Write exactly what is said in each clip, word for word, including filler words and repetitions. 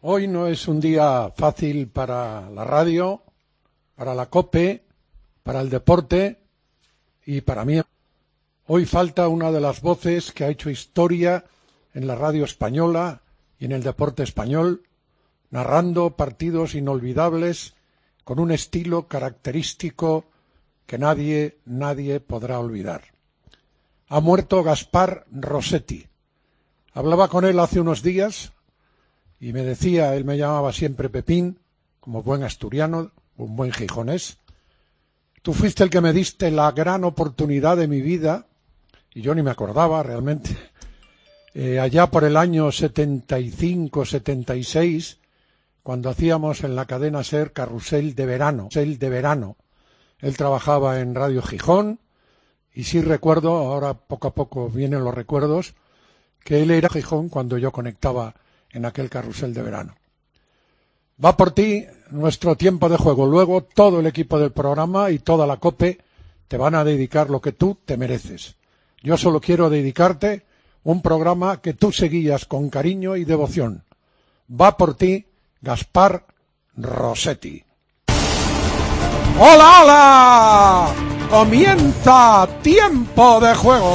Hoy no es un día fácil para la radio, para la COPE, para el deporte y para mí. Hoy falta una de las voces que ha hecho historia en la radio española y en el deporte español, narrando partidos inolvidables con un estilo característico que nadie, nadie podrá olvidar. Ha muerto Gaspar Rossetti. Hablaba con él hace unos días y me decía, él me llamaba siempre Pepín, como buen asturiano, un buen gijonés. Tú fuiste el que me diste la gran oportunidad de mi vida, y yo ni me acordaba realmente, eh, allá por el año setenta y cinco, setenta y seis, cuando hacíamos en la cadena SER Carrusel de Verano. Carrusel de Verano. Él trabajaba en Radio Gijón, y sí recuerdo, ahora poco a poco vienen los recuerdos, que él era Gijón cuando yo conectaba en aquel Carrusel de Verano. Va por ti nuestro tiempo de juego. Luego todo el equipo del programa y toda la COPE te van a dedicar lo que tú te mereces. Yo solo quiero dedicarte un programa que tú seguías con cariño y devoción. Va por ti Gaspar Rossetti. ¡Hola, hola! Comienza Tiempo de Juego.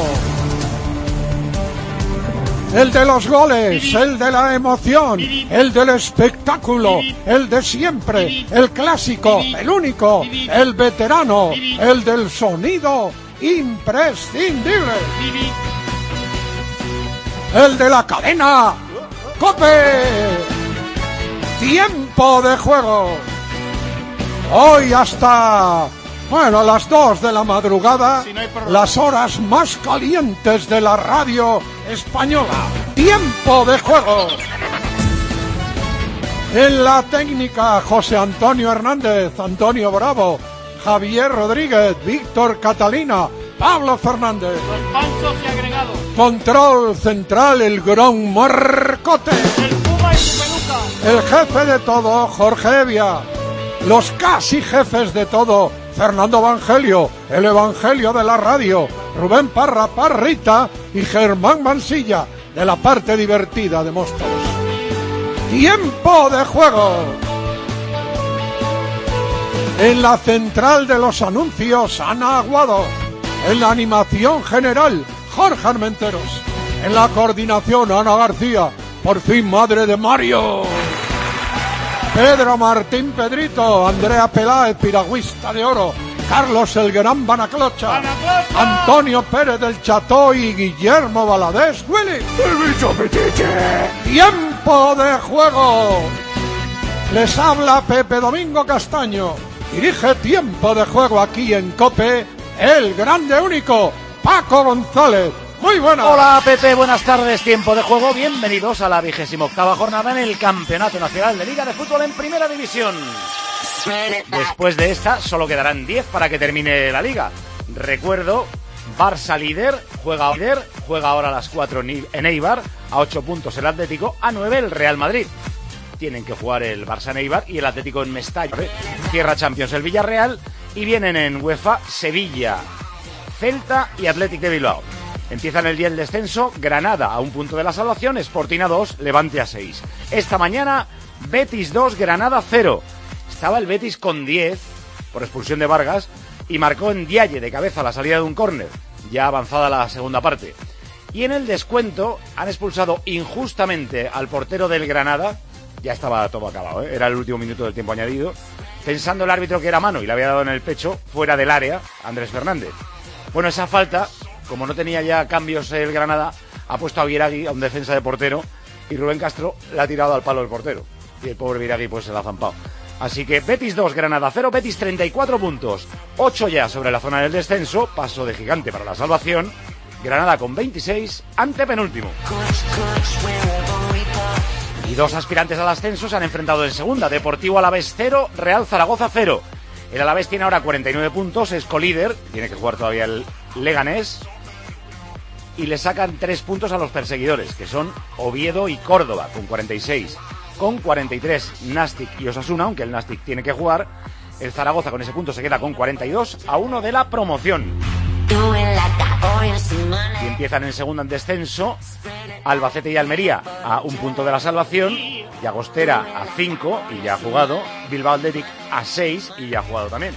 El de los goles, el de la emoción, el del espectáculo, el de siempre, el clásico, el único, el veterano, el del sonido imprescindible. El de la cadena COPE. Tiempo de Juego. Hoy hasta, bueno, a las dos de la madrugada, si no las horas más calientes de la radio española. Tiempo de Juego. En la técnica, José Antonio Hernández, Antonio Bravo, Javier Rodríguez, Víctor Catalina, Pablo Fernández. Los panchos y agregados. Control central, el gran Marcote. El Puma y su peluca. El jefe de todo, Jorge Evia. Los casi jefes de todo, Fernando Evangelio, el Evangelio de la radio, Rubén Parra Parrita y Germán Mansilla, de la parte divertida de Móstoles. Tiempo de Juego. En la central de los anuncios, Ana Aguado. En la animación general, Jorge Armenteros. En la coordinación, Ana García, por fin madre de Mario. Pedro Martín Pedrito, Andrea Peláez, piragüista de oro, Carlos el Gran Banaclocha, ¡Banaclocha! Antonio Pérez del Cható y Guillermo Valadez, Willy. ¡El bicho Petiche! ¡Tiempo de Juego! Les habla Pepe Domingo Castaño. Dirige Tiempo de Juego aquí en COPE, el grande único, Paco González. Muy buenas. Hola Pepe, buenas tardes, Tiempo de Juego. Bienvenidos a la vigésima octava jornada en el Campeonato Nacional de Liga de Fútbol en Primera División. Después de esta solo quedarán diez para que termine la liga. Recuerdo, Barça líder, juega líder, juega ahora a las cuatro en Eibar, a ocho puntos el Atlético, a nueve el Real Madrid. Tienen que jugar el Barça en Eibar y el Atlético en Mestalla. Cierra Champions el Villarreal y vienen en UEFA Sevilla, Celta y Athletic de Bilbao. Empiezan el día del descenso, Granada a un punto de la salvación, Sporting a dos, Levante a seis. Esta mañana, Betis dos, Granada cero. Estaba el Betis con diez, por expulsión de Vargas, y marcó en Dialle de cabeza a la salida de un córner, ya avanzada la segunda parte. Y en el descuento han expulsado injustamente al portero del Granada, ya estaba todo acabado, ¿eh? Era el último minuto del tiempo añadido, pensando el árbitro que era mano y le había dado en el pecho, fuera del área, Andrés Fernández. Bueno, esa falta, como no tenía ya cambios el Granada, ha puesto a Viragui, a un defensa de portero, y Rubén Castro le ha tirado al palo del portero. Y el pobre Viragui pues se la ha zampado. Así que Betis dos, Granada cero, Betis treinta y cuatro puntos, ocho ya sobre la zona del descenso, paso de gigante para la salvación. Granada con veintiséis, antepenúltimo. Y dos aspirantes al ascenso se han enfrentado en segunda, Deportivo Alavés cero, Real Zaragoza cero. El Alavés tiene ahora cuarenta y nueve puntos, es colíder, tiene que jugar todavía el Leganés, y le sacan tres puntos a los perseguidores, que son Oviedo y Córdoba, con cuarenta y seis. Con cuarenta y tres, Nastic y Osasuna, aunque el Nastic tiene que jugar. El Zaragoza con ese punto se queda con cuarenta y dos, a uno de la promoción. Y empiezan en segunda en descenso Albacete y Almería a un punto de la salvación, Llagostera a cinco y ya ha jugado. Bilbao Athletic a seis y ya ha jugado también.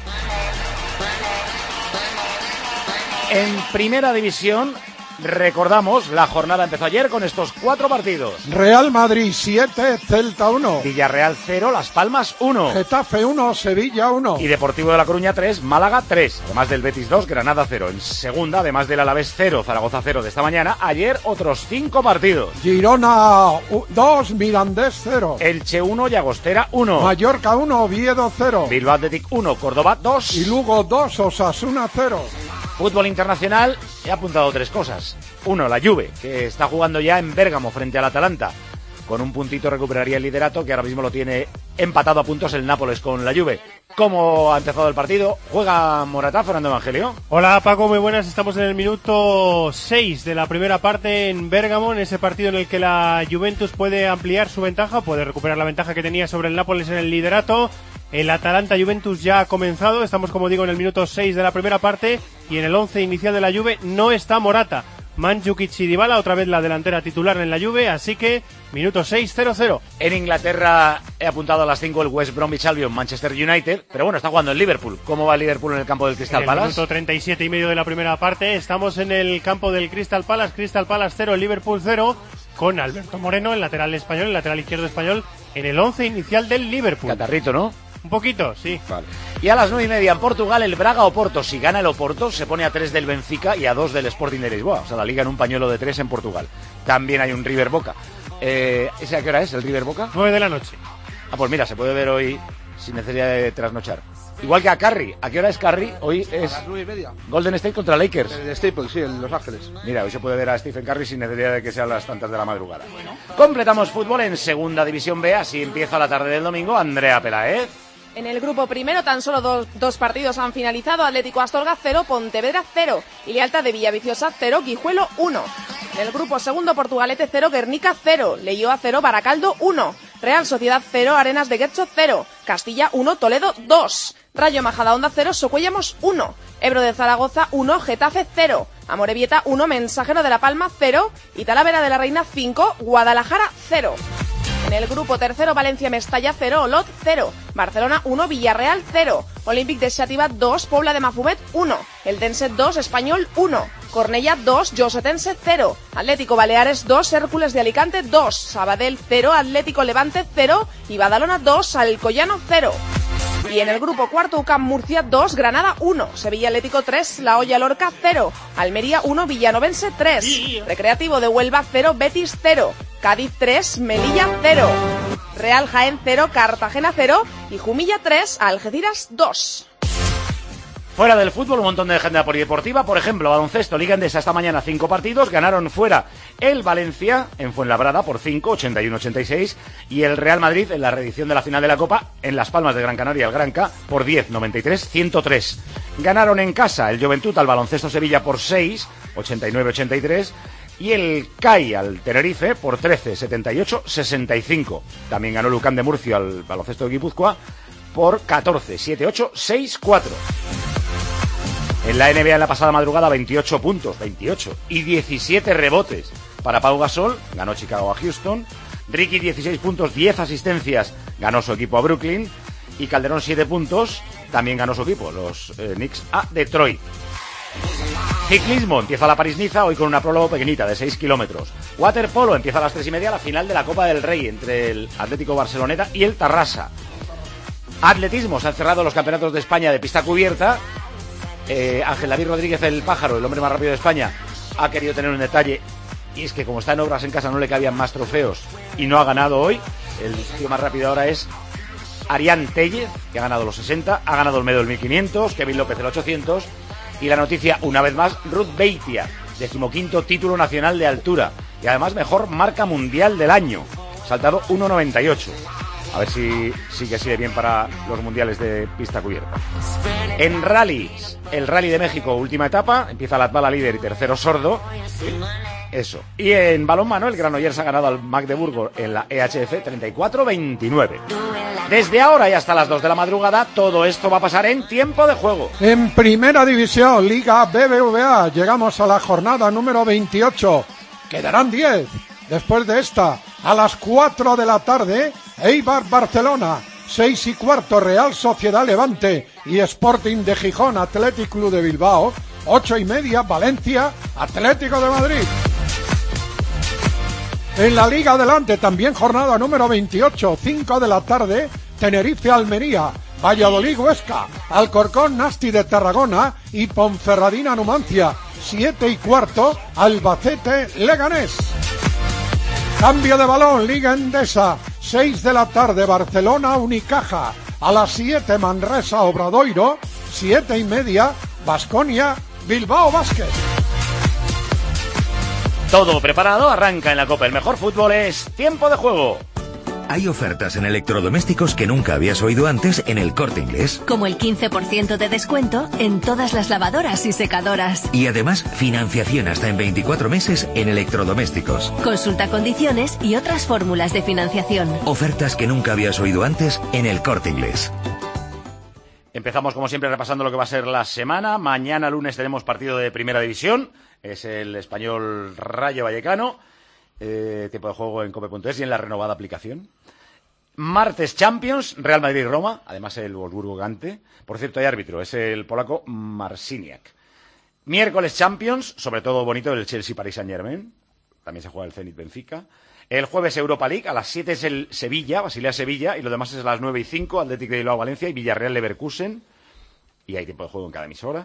En primera división, recordamos, la jornada empezó ayer con estos cuatro partidos. Real Madrid siete, Celta uno. Villarreal cero, Las Palmas uno. Getafe uno, Sevilla uno. Y Deportivo de La Coruña tres, Málaga tres. Además del Betis dos, Granada cero. En segunda, además del Alavés cero, Zaragoza cero de esta mañana, ayer otros cinco partidos. Girona dos, Mirandés cero. Elche uno, Llagostera uno. Mallorca uno, Oviedo cero. Bilbao Athletic uno, Córdoba dos. Y Lugo dos, Osasuna cero. Fútbol internacional, he apuntado tres cosas. Uno, la Juve, que está jugando ya en Bérgamo frente al Atalanta. Con un puntito recuperaría el liderato, que ahora mismo lo tiene empatado a puntos el Nápoles con la Juve. ¿Cómo ha empezado el partido? ¿Juega Morata, Fernando Evangelio? Hola Paco, muy buenas. Estamos en el minuto seis de la primera parte en Bérgamo, en ese partido en el que la Juventus puede ampliar su ventaja, puede recuperar la ventaja que tenía sobre el Nápoles en el liderato. El Atalanta-Juventus ya ha comenzado, estamos como digo en el minuto seis de la primera parte y en el once inicial de la Juve no está Morata. Mandzukic y Dybala, otra vez la delantera titular en la Juve, así que minuto seis, cero cero. En Inglaterra he apuntado a las cinco el West Bromwich Albion, Manchester United, pero bueno, está jugando el Liverpool. ¿Cómo va el Liverpool en el campo del Crystal Palace? En el minuto treinta y siete y medio de la primera parte, estamos en el campo del Crystal Palace, Crystal Palace cero, Liverpool cero, con Alberto Moreno, el lateral español, el lateral izquierdo español, en el once inicial del Liverpool. Catarrito, ¿no? Un poquito, sí. Vale. Y a las nueve y media en Portugal, el Braga Oporto. Si gana el Oporto, se pone a tres del Benfica y a dos del Sporting de Lisboa. O sea, la liga en un pañuelo de tres en Portugal. También hay un River Boca. Eh, ¿Ese a qué hora es, el River Boca? Nueve de la noche. Ah, pues mira, se puede ver hoy sin necesidad de trasnochar. Igual que a Curry. ¿A qué hora es Curry? Hoy es a las nueve y media. Golden State contra Lakers. El de Staples, sí, en Los Ángeles. Mira, hoy se puede ver a Stephen Curry sin necesidad de que sean las tantas de la madrugada. Bueno. Completamos fútbol en Segunda División B. Así empieza la tarde del domingo. Andrea Peláez. En el grupo primero tan solo dos, dos partidos han finalizado. Atlético Astorga cero, Pontevedra cero y Lealtad de Villaviciosa cero, Guijuelo uno. En el grupo segundo, Portugalete cero, Guernica cero, Leioa cero, Baracaldo uno, Real Sociedad cero, Arenas de Guecho cero, Castilla uno, Toledo dos, Rayo Majadahonda cero, Socuellamos uno, Ebro de Zaragoza uno, Getafe cero, Amorebieta uno, Mensajero de la Palma cero y Talavera de la Reina cinco, Guadalajara cero. En el grupo tercero, Valencia-Mestalla cero, Olot cero, Barcelona uno, Villarreal cero, Olympique de Xàtiva dos, Pobla de Mafumet uno, Eldense dos, Español uno, Cornellà dos, Josetense cero, Atlético Baleares dos, Hércules de Alicante dos, Sabadell cero, Atlético Levante cero y Badalona dos, Alcoyano cero. Y en el grupo cuarto, U C A M Murcia dos, Granada uno, Sevilla Atlético tres, La Hoya Lorca cero, Almería uno, Villanovense tres, Recreativo de Huelva cero, Betis cero, Cádiz tres, Melilla cero, Real Jaén cero, Cartagena cero y Jumilla tres, Algeciras dos. Fuera del fútbol, un montón de agenda polideportiva. Por ejemplo, baloncesto, Liga Endesa esta mañana, cinco partidos. Ganaron fuera el Valencia en Fuenlabrada por cinco, ochenta y uno a ochenta y seis. Y el Real Madrid en la reedición de la final de la Copa en Las Palmas de Gran Canaria, el Granca, por diez, noventa y tres a ciento tres. Ganaron en casa el Juventud al Baloncesto Sevilla por seis, ochenta y nueve a ochenta y tres. Y el C A I al Tenerife por trece, setenta y ocho a sesenta y cinco. También ganó el U C A M de Murcia al Baloncesto de Guipúzcoa por catorce, setenta y ocho, sesenta y cuatro. En la N B A en la pasada madrugada, veintiocho puntos, veintiocho y diecisiete rebotes para Pau Gasol, ganó Chicago a Houston. Ricky, dieciséis puntos, diez asistencias, ganó su equipo a Brooklyn. Y Calderón, siete puntos, también ganó su equipo, los eh, Knicks a Detroit. Ciclismo, empieza la París-Niza, hoy con una prólogo pequeñita de seis kilómetros. Waterpolo, empieza a las tres y media la final de la Copa del Rey entre el Atlético Barceloneta y el Tarrasa. Atletismo, se han cerrado los campeonatos de España de pista cubierta. Eh, Ángel David Rodríguez, el pájaro, el hombre más rápido de España, ha querido tener un detalle, y es que como está en obras en casa no le cabían más trofeos y no ha ganado hoy. El tío más rápido ahora es Arián Tellez, que ha ganado los sesenta, ha ganado el medio del mil quinientos, Kevin López el ochocientos, y la noticia, una vez más, Ruth Beitia, decimoquinto título nacional de altura, y además mejor marca mundial del año, saltado uno noventa y ocho. A ver si sigue así de bien para los mundiales de pista cubierta. En rallies, el Rally de México, última etapa, empieza la Atbala líder y tercero Sordo. Eso. Y en balonmano, el Granollers ha ganado al Magdeburgo en la E H F treinta y cuatro a veintinueve. Desde ahora y hasta las dos de la madrugada, todo esto va a pasar en tiempo de juego. En primera división, Liga B B V A, llegamos a la jornada número veintiocho. Quedarán diez. Después de esta, A las cuatro de la tarde, Eibar Barcelona. Seis y cuarto, Real Sociedad Levante y Sporting de Gijón, Athletic Club de Bilbao. Ocho y media, Valencia, Atlético de Madrid. En la Liga Adelante, también jornada número veintiocho, cinco de la tarde, Tenerife Almería, Valladolid Huesca, Alcorcón Nasti de Tarragona y Ponferradina Numancia. Siete y cuarto, Albacete Leganés. Cambio de balón, Liga Endesa. seis de la tarde, Barcelona Unicaja. A las siete, Manresa Obradoiro. siete y media, Baskonia Bilbao Basket. Todo preparado, arranca en la Copa. El mejor fútbol es tiempo de juego. Hay ofertas en electrodomésticos que nunca habías oído antes en El Corte Inglés. Como el quince por ciento de descuento en todas las lavadoras y secadoras. Y además, financiación hasta en veinticuatro meses en electrodomésticos. Consulta condiciones y otras fórmulas de financiación. Ofertas que nunca habías oído antes en El Corte Inglés. Empezamos como siempre repasando lo que va a ser la semana. Mañana lunes tenemos partido de Primera División. Es el Español Rayo Vallecano. Eh, tiempo de juego en cope punto es y en la renovada aplicación. Martes Champions, Real Madrid-Roma, además el Wolfsburgo-Gante. Por cierto, hay árbitro, es el polaco Marciniak. Miércoles Champions, sobre todo bonito el Chelsea-Paris Saint-Germain. También se juega el Zenit-Benfica. El jueves Europa League, a las siete es el Sevilla, Basilea-Sevilla, y lo demás es a las nueve y cinco, Atlético de Bilbao-Valencia y Villarreal-Leverkusen. Y hay tiempo de juego en cada emisora.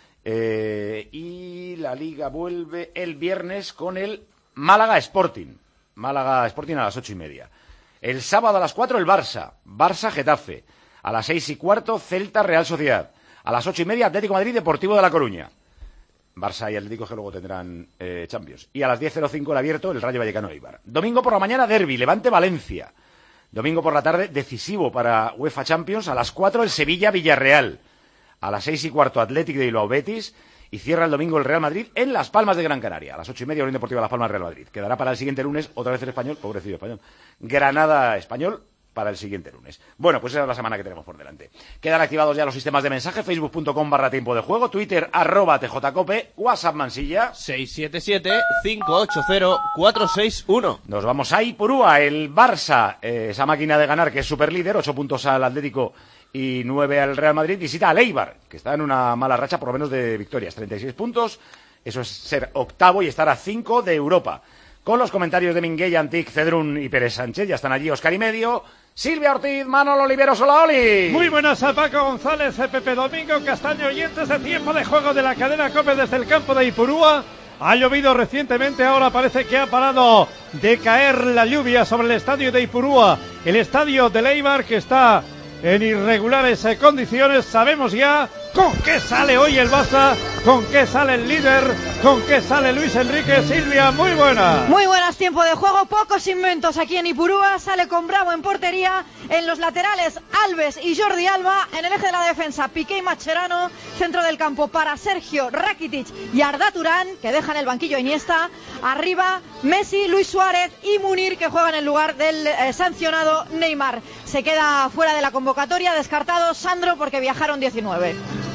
Eh, y la Liga vuelve el viernes con el Málaga Sporting. Málaga Sporting a las ocho y media. El sábado a las cuatro el Barça. Barça Getafe. A las seis y cuarto Celta Real Sociedad. A las ocho y media Atlético Madrid Deportivo de La Coruña. Barça y Atlético que luego tendrán eh, Champions. Y a las diez cero cinco el abierto el Rayo Vallecano Eibar. Domingo por la mañana derbi Levante Valencia. Domingo por la tarde decisivo para UEFA Champions. A las cuatro el Sevilla Villarreal. A las seis y cuarto Atlético de Bilbao Betis. Y cierra el domingo el Real Madrid en Las Palmas de Gran Canaria. A las ocho y media Unión Deportiva Las Palmas Real Madrid. Quedará para el siguiente lunes otra vez el Español, pobrecillo Español. Granada Español para el siguiente lunes. Bueno, pues esa es la semana que tenemos por delante. Quedan activados ya los sistemas de mensaje. Facebook punto com barra tiempo de juego. Twitter arroba tjcope. WhatsApp Mansilla seis siete siete, cinco ocho cero, cuatro seis uno. Nos vamos a Ipurúa. El Barça, eh, esa máquina de ganar que es superlíder. Ocho puntos al Atlético y nueve al Real Madrid. Visita al Eibar, que está en una mala racha por lo menos de victorias. treinta y seis puntos. Eso es ser octavo y estar a cinco de Europa. Con los comentarios de Minguella, Antic, Cedrún y Pérez Sánchez. Ya están allí Óscar y Medio, Silvia Ortiz, Manolo Oliveros, hola Oli. Muy buenas a Paco González, Pepe Domingo Castaño, oyentes de tiempo de juego de la cadena COPE desde el campo de Ipurúa. Ha llovido recientemente, ahora parece que ha parado de caer la lluvia sobre el estadio de Ipurúa. El estadio de Eibar que está en irregulares condiciones. Sabemos ya con qué sale hoy el Barça, con qué sale el líder, con qué sale Luis Enrique. Silvia, muy buenas. Muy buenas, tiempo de juego, pocos inventos aquí en Ipurúa. Sale con Bravo en portería, en los laterales Alves y Jordi Alba, en el eje de la defensa Piqué y Mascherano, centro del campo para Sergio, Rakitic y Arda Turán, que dejan el banquillo a Iniesta. Arriba Messi, Luis Suárez y Munir, que juegan en lugar del eh, sancionado Neymar. Se queda fuera de la convocatoria, descartado Sandro porque viajaron diecinueve.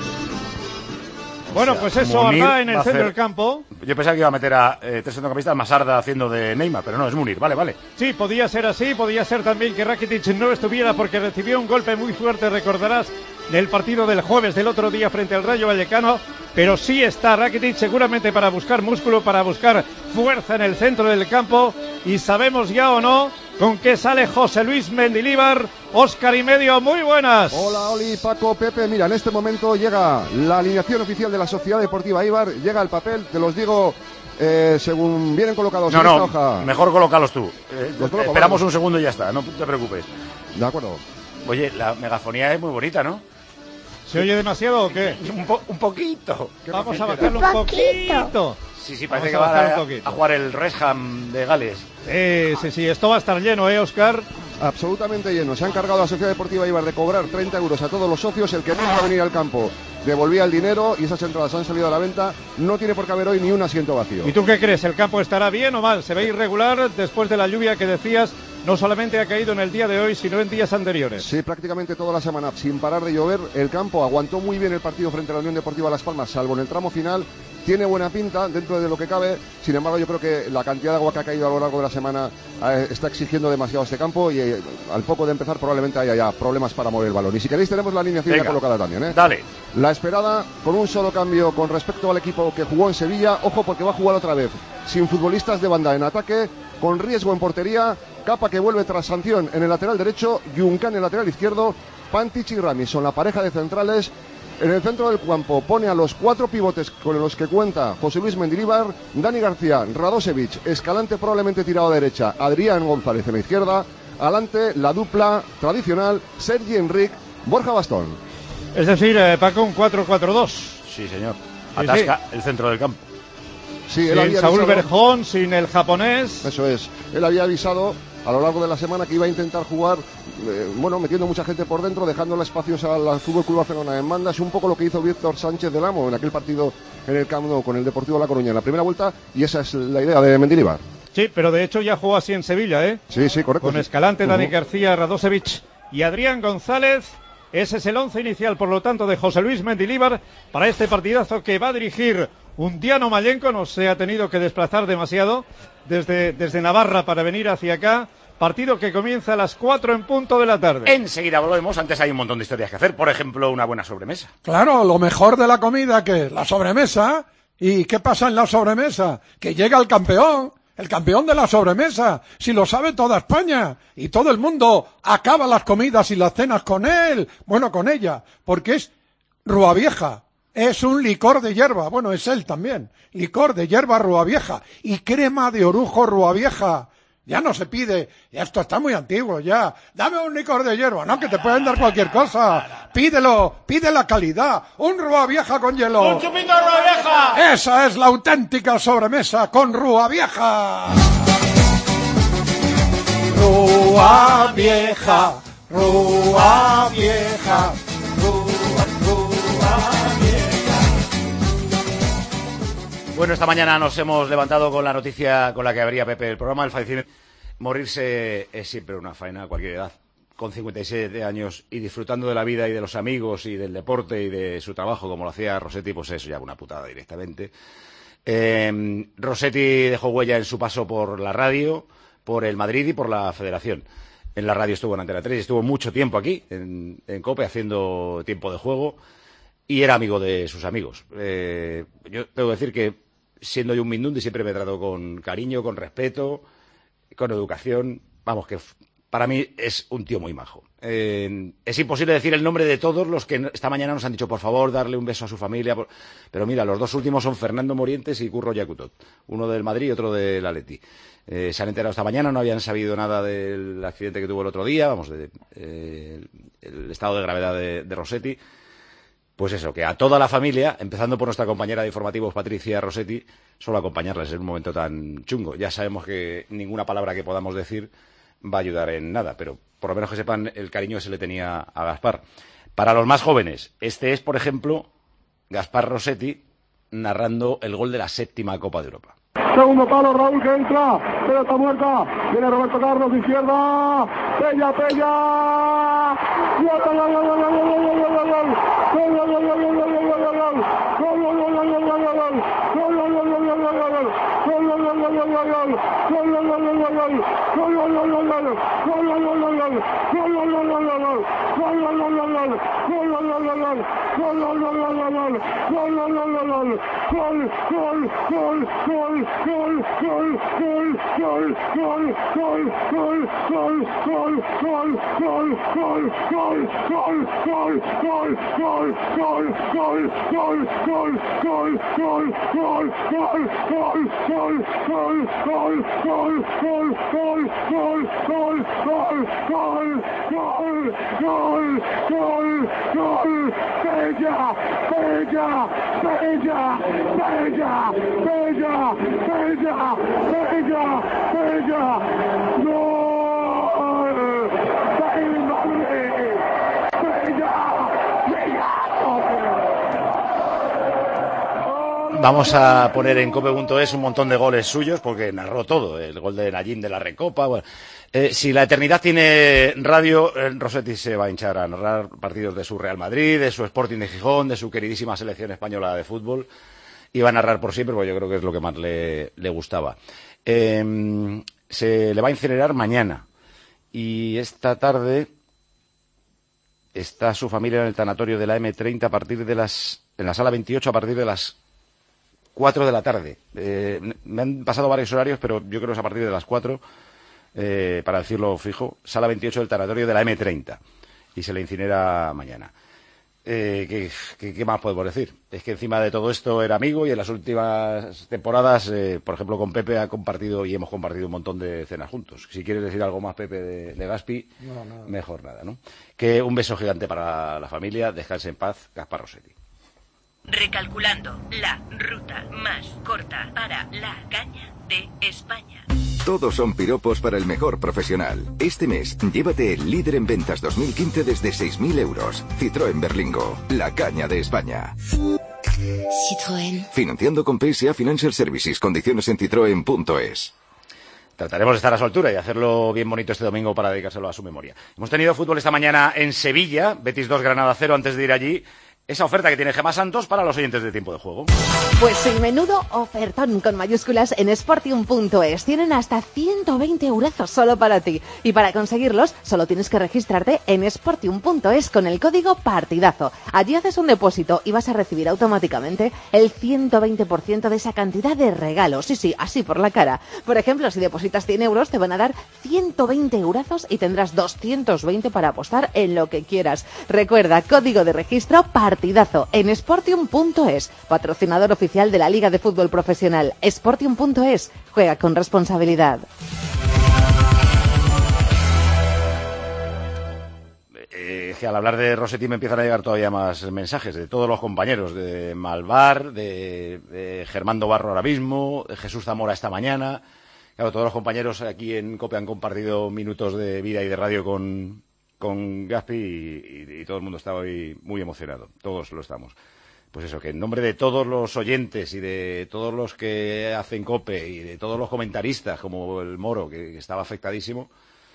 Bueno, pues eso, Arda en el centro hacer... del campo. Yo pensaba que iba a meter a eh, tres centrocampistas más Arda haciendo de Neymar, pero no, es Munir, vale, vale. Sí, podía ser así, podía ser también que Rakitic no estuviera porque recibió un golpe muy fuerte, recordarás, del partido del jueves del otro día frente al Rayo Vallecano, pero sí está Rakitic seguramente para buscar músculo, para buscar fuerza en el centro del campo, y sabemos ya o no con qué sale José Luis Mendilíbar. Óscar y Medio, muy buenas. Hola, Oli, Paco, Pepe. Mira, en este momento llega la alineación oficial de la Sociedad Deportiva Eibar, llega el papel, te los digo eh, según vienen colocados no, en no, esta hoja. Mejor colócalos tú. Eh, los coloco, esperamos vale. Un segundo y ya está, no te preocupes. De acuerdo. Oye, la megafonía es muy bonita, ¿no? ¿Se oye demasiado o qué? Un, po un poquito. Vamos a bajarlo un poquito. Sí, sí, parece Vamos que va a, a, a jugar el Wrexham de Gales. Eh, sí, sí, esto va a estar lleno, ¿eh, Óscar? Absolutamente lleno. Se ha encargado la Sociedad Deportiva Eibar de cobrar treinta euros a todos los socios. El que no va a venir al campo devolvía el dinero y esas entradas han salido a la venta. No tiene por qué haber hoy ni un asiento vacío. ¿Y tú qué crees? ¿El campo estará bien o mal? Se ve irregular después de la lluvia que decías. No solamente ha caído en el día de hoy, sino en días anteriores. Sí, prácticamente toda la semana, sin parar de llover. El campo aguantó muy bien el partido frente a la Unión Deportiva Las Palmas, salvo en el tramo final. tiene buena pinta dentro de lo que cabe. Sin embargo, yo creo que la cantidad de agua que ha caído a lo largo de la semana eh, está exigiendo demasiado este campo y eh, al poco de empezar probablemente haya ya problemas para mover el balón. Y si queréis tenemos la alineación ya colocada también, ¿eh? Dale. La esperada con un solo cambio con respecto al equipo que jugó en Sevilla. Ojo, porque va a jugar otra vez sin futbolistas de banda en ataque, con riesgo en portería. Capa que vuelve tras sanción en el lateral derecho, Juncan en el lateral izquierdo, Pantic y Ramis son la pareja de centrales. En el centro del campo pone a los cuatro pivotes con los que cuenta José Luis Mendilibar, Dani García, Radosevic, Escalante probablemente tirado a derecha, Adrián González en la izquierda, adelante la dupla tradicional Sergi Enric, Borja Bastón. Es decir, eh, Paco, un cuatro cuatro dos. Sí, señor. Atasca sí, sí. el centro del campo. Sí, él sin había Saúl avisado, Berjón, sin el japonés. Eso es. Él había avisado a lo largo de la semana que iba a intentar jugar, eh, bueno, metiendo mucha gente por dentro, dejándole espacios al Fútbol Club Barcelona en banda. Es un poco lo que hizo Víctor Sánchez del Amo en aquel partido en el Camp Nou con el Deportivo La Coruña en la primera vuelta, y esa es la idea de Mendilibar. Sí, pero de hecho ya jugó así en Sevilla, ¿eh? Sí, sí, correcto. Con sí. Escalante, Dani uh-huh. García, Radosevic y Adrián González. Ese es el once inicial, por lo tanto, de José Luis Mendilibar para este partidazo que va a dirigir Undiano Mallenco. No se ha tenido que desplazar demasiado desde, desde Navarra para venir hacia acá. Partido que comienza a las cuatro en punto de la tarde. Enseguida volvemos. Antes hay un montón de historias que hacer. Por ejemplo, una buena sobremesa. Claro, lo mejor de la comida, que es la sobremesa. ¿Y qué pasa en la sobremesa? Que llega el campeón. El campeón de la sobremesa, si lo sabe toda España, y todo el mundo acaba las comidas y las cenas con él, bueno, con ella, porque es Rúa Vieja, es un licor de hierba, bueno, es él también, licor de hierba Rúa Vieja, y crema de orujo Rúa Vieja. Ya no se pide, esto está muy antiguo ya, dame un licor de hierba, no, que te pueden dar cualquier cosa, pídelo, pide la calidad, un Rúa Vieja con hielo. ¡Un chupito de Rúa Vieja! Esa es la auténtica sobremesa con Rúa Vieja. Rúa Vieja, Rúa Vieja, Rúa, Rúa Vieja. Bueno, esta mañana nos hemos levantado con la noticia con la que abría Pepe el programa, el fallecimiento. Morirse es siempre una faena a cualquier edad. Con cincuenta y siete años y disfrutando de la vida y de los amigos y del deporte y de su trabajo como lo hacía Rossetti, pues eso ya una putada directamente. Eh, Rossetti dejó huella en su paso por la radio, por el Madrid y por la Federación. En la radio estuvo en Antena tres y estuvo mucho tiempo aquí, en, en COPE, haciendo tiempo de juego, y era amigo de sus amigos. Eh, yo tengo que decir que, siendo yo un Mindundi, siempre me trato con cariño, con respeto, con educación. Vamos, que para mí es un tío muy majo. Eh, es imposible decir el nombre de todos los que esta mañana nos han dicho, por favor, darle un beso a su familia. Por... Pero mira, los dos últimos son Fernando Morientes y Curro Yacutot. Uno del Madrid y otro del Atleti. Eh, se han enterado esta mañana, no habían sabido nada del accidente que tuvo el otro día, vamos, de, eh, el estado de gravedad de, de Rossetti. Pues eso, que a toda la familia, empezando por nuestra compañera de informativos Patricia Rossetti, solo acompañarles en un momento tan chungo. Ya sabemos que ninguna palabra que podamos decir va a ayudar en nada, pero por lo menos que sepan el cariño que se le tenía a Gaspar. Para los más jóvenes, este es, por ejemplo, Gaspar Rossetti narrando el gol de la séptima Copa de Europa. Segundo palo, Raúl que entra, pelota muerta, viene Roberto Carlos de izquierda, Pella, Pella, gol, gol, gol, gol, gol, gol, gol, gol, gol, gol, gol, gol, gol, Vamos a poner en cope punto es un montón de goles suyos, porque narró todo, el gol de Nayim de la Recopa. Bueno, eh, si la eternidad tiene radio, eh, Rossetti se va a hinchar a narrar partidos de su Real Madrid, de su Sporting de Gijón, de su queridísima selección española de fútbol. iba a narrar por siempre, porque yo creo que es lo que más le, le gustaba. Eh, se le va a incinerar mañana y esta tarde está su familia en el tanatorio de la eme treinta a partir de las en la sala veintiocho a partir de las cuatro de la tarde. Eh, me han pasado varios horarios, pero yo creo que es a partir de las cuatro, eh, para decirlo fijo, sala veintiocho del tanatorio de la eme treinta y se le incinera mañana. Eh, ¿qué, qué, ¿Qué más podemos decir? Es que encima de todo esto era amigo y en las últimas temporadas, eh, por ejemplo, con Pepe ha compartido y hemos compartido un montón de cenas juntos. Si quieres decir algo más, Pepe, de, de Gaspi, no, nada. Mejor nada, ¿no? Que un beso gigante para la familia, descanse en paz, Gaspar Rossetti. Recalculando la ruta más corta para la caña de España. Todos son piropos para el mejor profesional. Este mes, llévate el líder en ventas dos mil quince desde seis mil euros. Citroën Berlingo, la caña de España. Citroën. Financiando con P S A Financial Services. Condiciones en citroen punto es. Trataremos de estar a su altura y hacerlo bien bonito este domingo para dedicárselo a su memoria. Hemos tenido fútbol esta mañana en Sevilla, Betis dos, Granada cero. Antes de ir allí, esa oferta que tiene Gemma Santos para los oyentes de Tiempo de Juego. Pues sí, menudo ofertón con mayúsculas en Sportium punto es. Tienen hasta ciento veinte eurazos solo para ti. Y para conseguirlos, solo tienes que registrarte en Sportium punto es con el código partidazo. Allí haces un depósito y vas a recibir automáticamente el ciento veinte por ciento de esa cantidad de regalos. Sí, sí, así por la cara. Por ejemplo, si depositas cien euros, te van a dar ciento veinte eurazos y tendrás doscientos veinte para apostar en lo que quieras. Recuerda, código de registro partidazo. Partidazo en Sportium punto es, patrocinador oficial de la Liga de Fútbol Profesional. Sportium punto es, juega con responsabilidad. Eh, que al hablar de Rossetti me empiezan a llegar todavía más mensajes de todos los compañeros, de Malvar, de, de Germando Barro ahora mismo, de Jesús Zamora esta mañana. Claro, todos los compañeros aquí en COPE han compartido minutos de vida y de radio con... con Gaspi y, y, y todo el mundo está hoy muy emocionado, todos lo estamos. Pues eso, que en nombre de todos los oyentes y de todos los que hacen COPE y de todos los comentaristas, como el Moro, que, que estaba afectadísimo,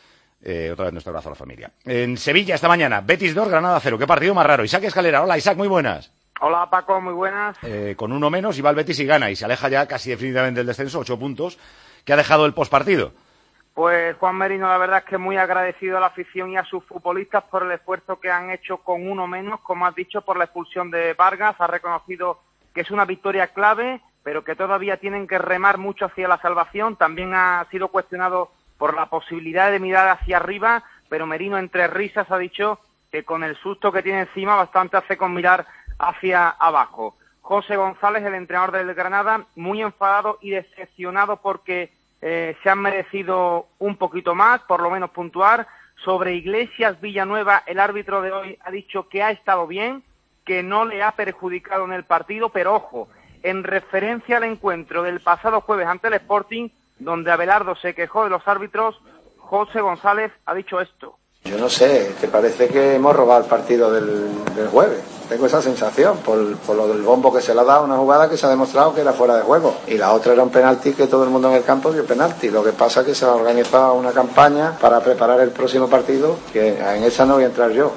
eh, otra vez nuestro abrazo a la familia. En Sevilla esta mañana, Betis dos, Granada cero. Qué partido más raro. Isaac Escalera. Hola, Isaac, muy buenas. Hola, Paco, muy buenas. Eh, con uno menos y va el Betis y gana y se aleja ya casi definitivamente del descenso, ocho puntos, que ha dejado el postpartido. Pues Juan Merino, la verdad es que muy agradecido a la afición y a sus futbolistas por el esfuerzo que han hecho con uno menos, como has dicho, por la expulsión de Vargas. Ha reconocido que es una victoria clave, pero que todavía tienen que remar mucho hacia la salvación. También ha sido cuestionado por la posibilidad de mirar hacia arriba, pero Merino, entre risas, ha dicho que con el susto que tiene encima bastante hace con mirar hacia abajo. José González, el entrenador del Granada, muy enfadado y decepcionado porque Eh, se han merecido un poquito más, por lo menos puntuar. Sobre Iglesias Villanueva, el árbitro de hoy ha dicho que ha estado bien, que no le ha perjudicado en el partido, pero ojo, en referencia al encuentro del pasado jueves ante el Sporting, donde Abelardo se quejó de los árbitros, José González ha dicho esto. Yo no sé, que parece que hemos robado el partido del, del jueves. Tengo esa sensación, por, por lo del bombo que se le ha dado, una jugada que se ha demostrado que era fuera de juego. Y la otra era un penalti que todo el mundo en el campo vio penalti. Lo que pasa es que se ha organizado una campaña para preparar el próximo partido, que en esa no voy a entrar yo.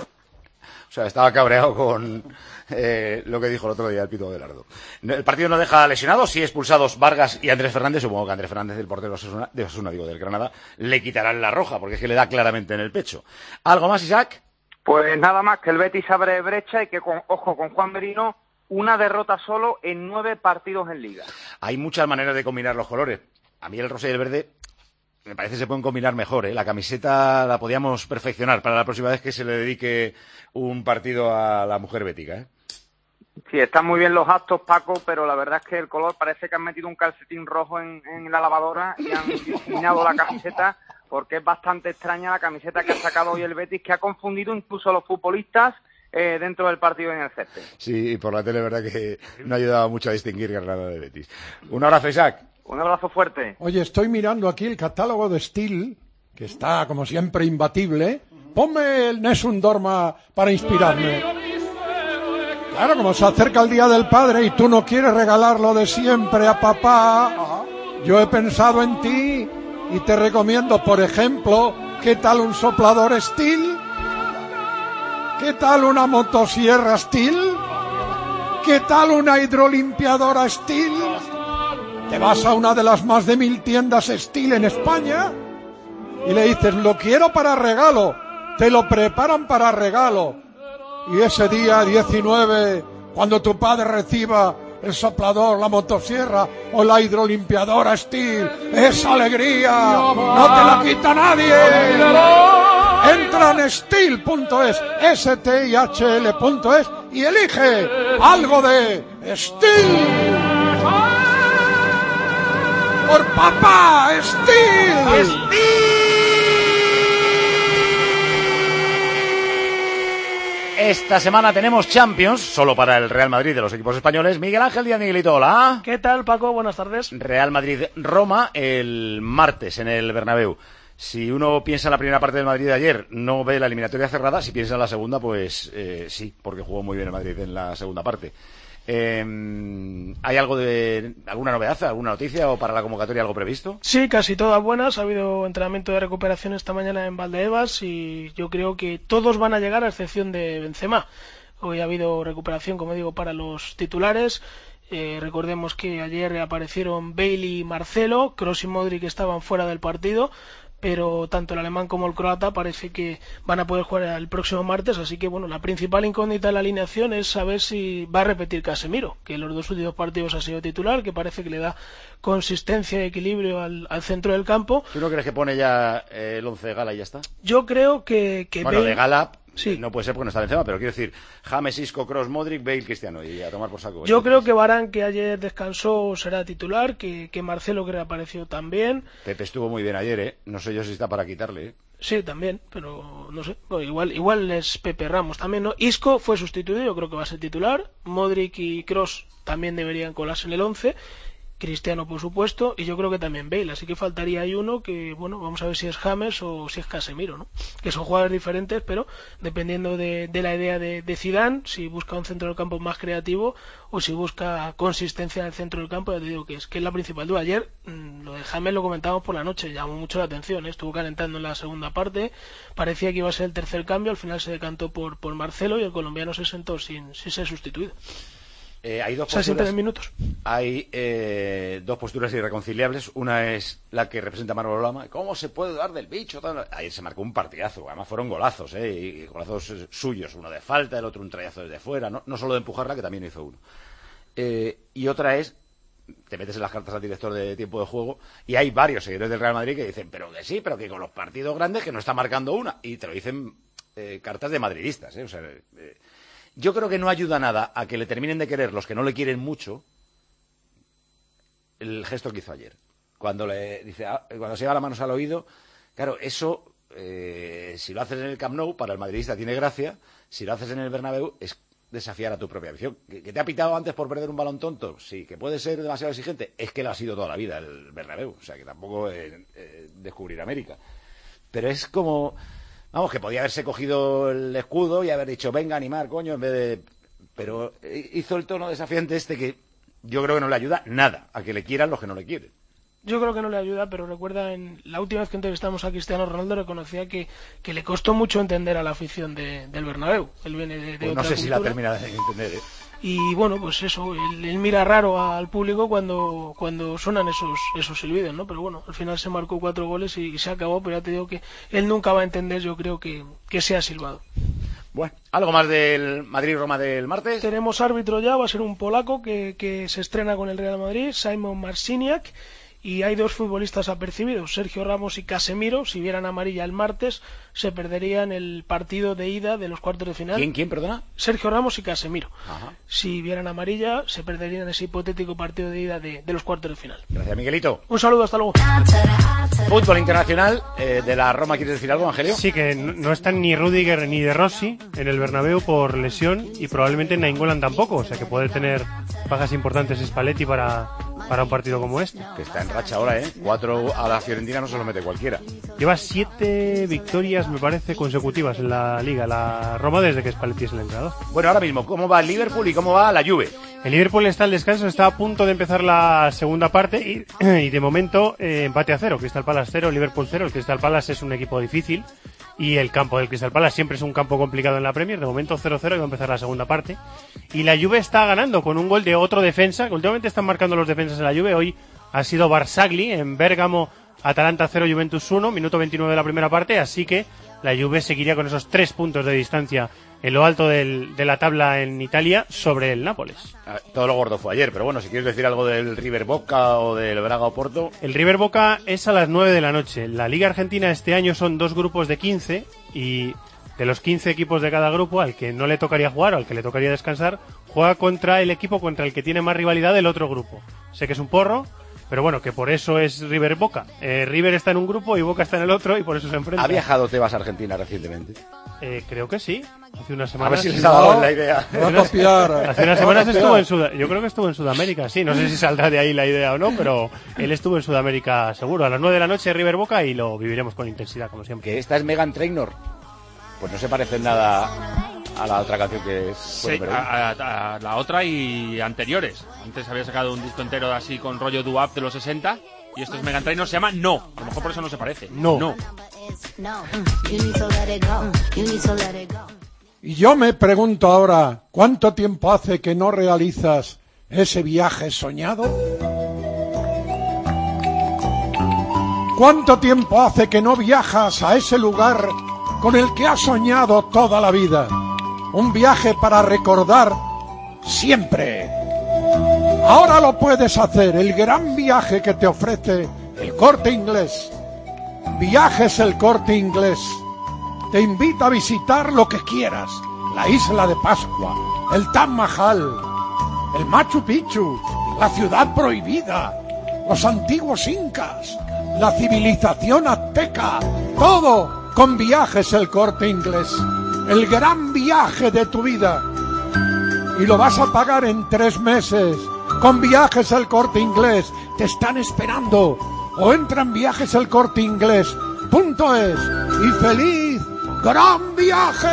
O sea, estaba cabreado con eh, lo que dijo el otro día el Pito Abelardo. El partido no deja lesionados, sí expulsados Vargas y Andrés Fernández. Supongo que Andrés Fernández, el portero de Osasuna, de Osasuna, digo, del Granada, le quitarán la roja, porque es que le da claramente en el pecho. ¿Algo más, Isaac? Pues nada más, que el Betis abre brecha y que, con, ojo, con Juan Merino, una derrota solo en nueve partidos en Liga. Hay muchas maneras de combinar los colores. A mí el rosa y el verde me parece que se pueden combinar mejor, ¿eh? La camiseta la podíamos perfeccionar para la próxima vez que se le dedique un partido a la mujer bética, ¿eh? Sí, están muy bien los actos, Paco, pero la verdad es que el color parece que han metido un calcetín rojo en, en la lavadora y han diseñado la camiseta, porque es bastante extraña la camiseta que ha sacado hoy el Betis, que ha confundido incluso a los futbolistas eh, dentro del partido en el césped. Sí, y por la tele, verdad que no ha ayudado mucho a distinguir Granada de Betis. Un abrazo, Isaac. Un abrazo fuerte. Oye, estoy mirando aquí el catálogo de Steel, que está, como siempre, imbatible. Ponme el Nessun Dorma para inspirarme. Claro, como se acerca el Día del Padre y tú no quieres regalarlo de siempre a papá, yo he pensado en ti y te recomiendo, por ejemplo, ¿qué tal un soplador Steel? ¿Qué tal una motosierra Steel? ¿Qué tal una hidrolimpiadora Stihl? Te vas a una de las más de mil tiendas Stihl en España y le dices, lo quiero para regalo. Te lo preparan para regalo. Y ese día diecinueve, cuando tu padre reciba el soplador, la motosierra o la hidrolimpiadora Stihl, esa alegría no te la quita nadie. Entra en stihl punto es, S T I H L punto es, y elige algo de Stihl. Por papá, Stihl. Stihl. Esta semana tenemos Champions, solo para el Real Madrid de los equipos españoles. Miguel Ángel Díaz Miguelito, hola. ¿Qué tal, Paco? Buenas tardes. Real Madrid-Roma el martes en el Bernabéu. Si uno piensa en la primera parte del Madrid de ayer, no ve la eliminatoria cerrada. Si piensa en la segunda, pues eh, sí, porque jugó muy bien el Madrid en la segunda parte. Eh, ¿Hay algo de alguna novedad, alguna noticia o para la convocatoria algo previsto? Sí, casi todas buenas. Ha habido entrenamiento de recuperación esta mañana en Valdebebas y yo creo que todos van a llegar a excepción de Benzema. Hoy ha habido recuperación, como digo, para los titulares. Eh, recordemos que ayer aparecieron Bale y Marcelo, Kroos y Modric estaban fuera del partido, pero tanto el alemán como el croata parece que van a poder jugar el próximo martes, así que bueno, la principal incógnita de la alineación es saber si va a repetir Casemiro, que en los dos últimos partidos ha sido titular, que parece que le da consistencia y equilibrio al, al centro del campo. ¿Tú no crees que pone ya eh, el once de gala y ya está? Yo creo que... que bueno, Bale... de gala... Sí. No puede ser porque no está Benzema, pero quiero decir, James, Isco, Kroos, Modric, Bale, Cristiano y a tomar por saco. Yo creo que Varane, que ayer descansó, será titular, que, que Marcelo, que reapareció también. Pepe estuvo muy bien ayer, ¿eh? No sé yo si está para quitarle, ¿eh? Sí, también, pero no sé. Bueno, igual igual es Pepe Ramos también, ¿no? Isco fue sustituido, yo creo que va a ser titular. Modric y Kroos también deberían colarse en el once. Cristiano, por supuesto, y yo creo que también Bale, así que faltaría ahí uno que, bueno, vamos a ver si es James o si es Casemiro, ¿no? Que son jugadores diferentes, pero dependiendo de, de la idea de, de Zidane, si busca un centro del campo más creativo o si busca consistencia en el centro del campo, ya te digo que es, que es la principal duda. Ayer, mmm, lo de James lo comentábamos por la noche, llamó mucho la atención, ¿eh? Estuvo calentando en la segunda parte, parecía que iba a ser el tercer cambio, al final se decantó por, por Marcelo y el colombiano se sentó sin, sin ser sustituido. Eh, hay dos posturas, minutos. Hay eh, dos posturas irreconciliables. Una es la que representa Manolo Lama. ¿Cómo se puede dar del bicho? Ayer se marcó un partidazo. Además fueron golazos, ¿eh? Y golazos suyos. Uno de falta, el otro un trayazo desde fuera. No, no solo de empujarla, que también hizo uno. Eh, y otra es, te metes en las cartas al director de tiempo de juego y hay varios seguidores del Real Madrid que dicen, pero que sí, pero que con los partidos grandes que no está marcando una. Y te lo dicen eh, cartas de madridistas, ¿eh? O sea... Eh, Yo creo que no ayuda nada a que le terminen de querer los que no le quieren mucho el gesto que hizo ayer. Cuando le dice, cuando se lleva las manos al oído, claro, eso, eh, si lo haces en el Camp Nou, para el madridista tiene gracia, si lo haces en el Bernabéu, es desafiar a tu propia visión. ¿Que, que te ha pitado antes por perder un balón tonto? Sí. ¿Que puede ser demasiado exigente? Es que lo ha sido toda la vida el Bernabéu, o sea, que tampoco es eh, descubrir América. Pero es como... Vamos, que podía haberse cogido el escudo y haber dicho, venga, animar, coño, en vez de... Pero hizo el tono desafiante este que yo creo que no le ayuda nada a que le quieran los que no le quieren. Yo creo que no le ayuda, pero recuerda, en la última vez que entrevistamos a Cristiano Ronaldo reconocía que, que le costó mucho entender a la afición de, del Bernabéu. Él viene de, de pues otra no sé cultura. si la termina de entender, ¿eh? Y bueno, pues eso, él, él mira raro al público cuando cuando suenan esos esos silbidos, ¿no? Pero bueno, al final se marcó cuatro goles y, y se acabó, pero ya te digo que él nunca va a entender, yo creo, que, que sea silbado. Bueno, ¿algo más del Madrid-Roma del martes? Tenemos árbitro ya, va a ser un polaco que, que se estrena con el Real Madrid, Simon Marciniak. Y hay dos futbolistas apercibidos, Sergio Ramos y Casemiro. Si vieran amarilla el martes, se perderían el partido de ida de los cuartos de final. ¿Quién, quién, perdona? Sergio Ramos y Casemiro. Ajá. Si vieran amarilla, se perderían ese hipotético partido de ida de, de los cuartos de final. Gracias, Miguelito. Un saludo, hasta luego. Fútbol internacional, eh, de la Roma, ¿quieres decir algo, Angelio? Sí, que no, no están ni Rüdiger ni De Rossi en el Bernabéu por lesión y probablemente Nainggolan tampoco, o sea que puede tener bajas importantes Spalletti para, para un partido como este. Que está en racha ahora, ¿eh? Cuatro a la Fiorentina no se lo mete cualquiera. Lleva siete victorias, me parece, consecutivas en la Liga, la Roma, desde que Spalletti es el entrenador. Bueno, ahora mismo, ¿cómo va el Liverpool y cómo va la Juve? El Liverpool está al descanso, está a punto de empezar la segunda parte y, y de momento eh, empate a cero, Crystal Palace cero, Liverpool cero. El Crystal Palace es un equipo difícil Y el campo del Crystal Palace siempre es un campo complicado en la Premier. De momento cero cero y va a empezar la segunda parte. Y la Juve está ganando con un gol de otro defensa. Últimamente están marcando los defensas en la Juve. Hoy ha sido Barzagli en Bérgamo, Atalanta cero, Juventus uno, minuto veintinueve de la primera parte. Así que la Juve seguiría con esos tres puntos de distancia en lo alto del, de la tabla en Italia sobre el Nápoles. Todo lo gordo fue ayer, pero bueno, si quieres decir algo del River Boca o del Braga Oporto. El River Boca es a las nueve de la noche. La Liga Argentina este año son dos grupos de quince y de los quince equipos de cada grupo, al que no le tocaría jugar o al que le tocaría descansar, juega contra el equipo contra el que tiene más rivalidad del otro grupo. Sé que es un porro, pero bueno, que por eso es River Boca. Eh, River está en un grupo y Boca está en el otro y por eso se enfrentan. ¿Ha viajado Tebas a Argentina recientemente? Eh, creo que sí. Hace unas semanas. A ver si les ha dado la idea. Hace unas, hace unas semanas estuvo en Sudamérica. Yo creo que estuvo en Sudamérica, sí. No sé si saldrá de ahí la idea o no, pero él estuvo en Sudamérica seguro. A las nueve de la noche River Boca y lo viviremos con intensidad, como siempre. Que esta es Meghan Trainor. Pues no se parece en nada a la otra canción que es. Sí, a, a, a la otra y anteriores. Antes había sacado un disco entero así con rollo doo-wop de los sesenta. Y esto es Meghan Trainor, se llama No. A lo mejor por eso no se parece. No. No. Y yo me pregunto ahora, ¿cuánto tiempo hace que no realizas ese viaje soñado? ¿Cuánto tiempo hace que no viajas a ese lugar con el que has soñado toda la vida? Un viaje para recordar siempre. Ahora lo puedes hacer, el gran viaje que te ofrece el Corte Inglés. Viajes El Corte Inglés. Te invita a visitar lo que quieras. La isla de Pascua, el Taj Mahal, el Machu Picchu, la ciudad prohibida, los antiguos incas, la civilización azteca. Todo con Viajes El Corte Inglés. El gran viaje de tu vida. Y lo vas a pagar en tres meses. Con Viajes El Corte Inglés. Te están esperando. O entra en viajes el corte inglés punto es y feliz gran viaje.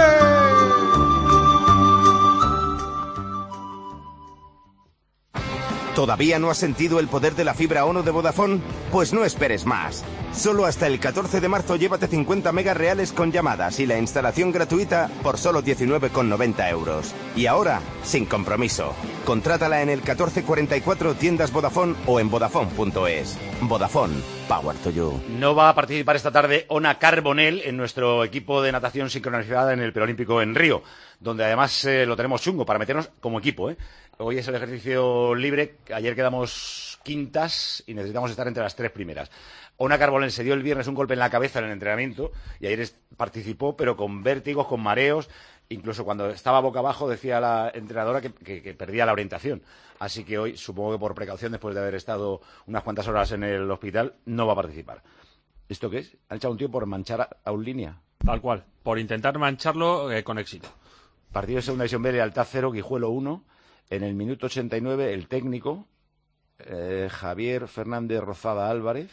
¿Todavía no has sentido el poder de la fibra Ono de Vodafone? Pues no esperes más. Solo hasta el catorce de marzo llévate cincuenta megas reales con llamadas y la instalación gratuita por solo diecinueve con noventa euros. Y ahora, sin compromiso. Contrátala en el catorce cuarenta y cuatro tiendas Vodafone o en Vodafone punto es. Vodafone, power to you. No va a participar esta tarde Ona Carbonell en nuestro equipo de natación sincronizada en el Preolímpico en Río, donde además eh, lo tenemos chungo para meternos como equipo, ¿eh? Hoy es el ejercicio libre, ayer quedamos quintas y necesitamos estar entre las tres primeras. Ona Carbonell se dio el viernes un golpe en la cabeza en el entrenamiento y ayer participó, pero con vértigos, con mareos. Incluso cuando estaba boca abajo decía la entrenadora que, que, que perdía la orientación. Así que hoy, supongo que por precaución, después de haber estado unas cuantas horas en el hospital, no va a participar. ¿Esto qué es? ¿Han echado un tío por manchar a, a un línea? Tal cual, por intentar mancharlo eh, con éxito. Partido de Segunda División B, Lealtad cero, Guijuelo uno. En el minuto ochenta y nueve, el técnico, eh, Javier Fernández Rozada Álvarez,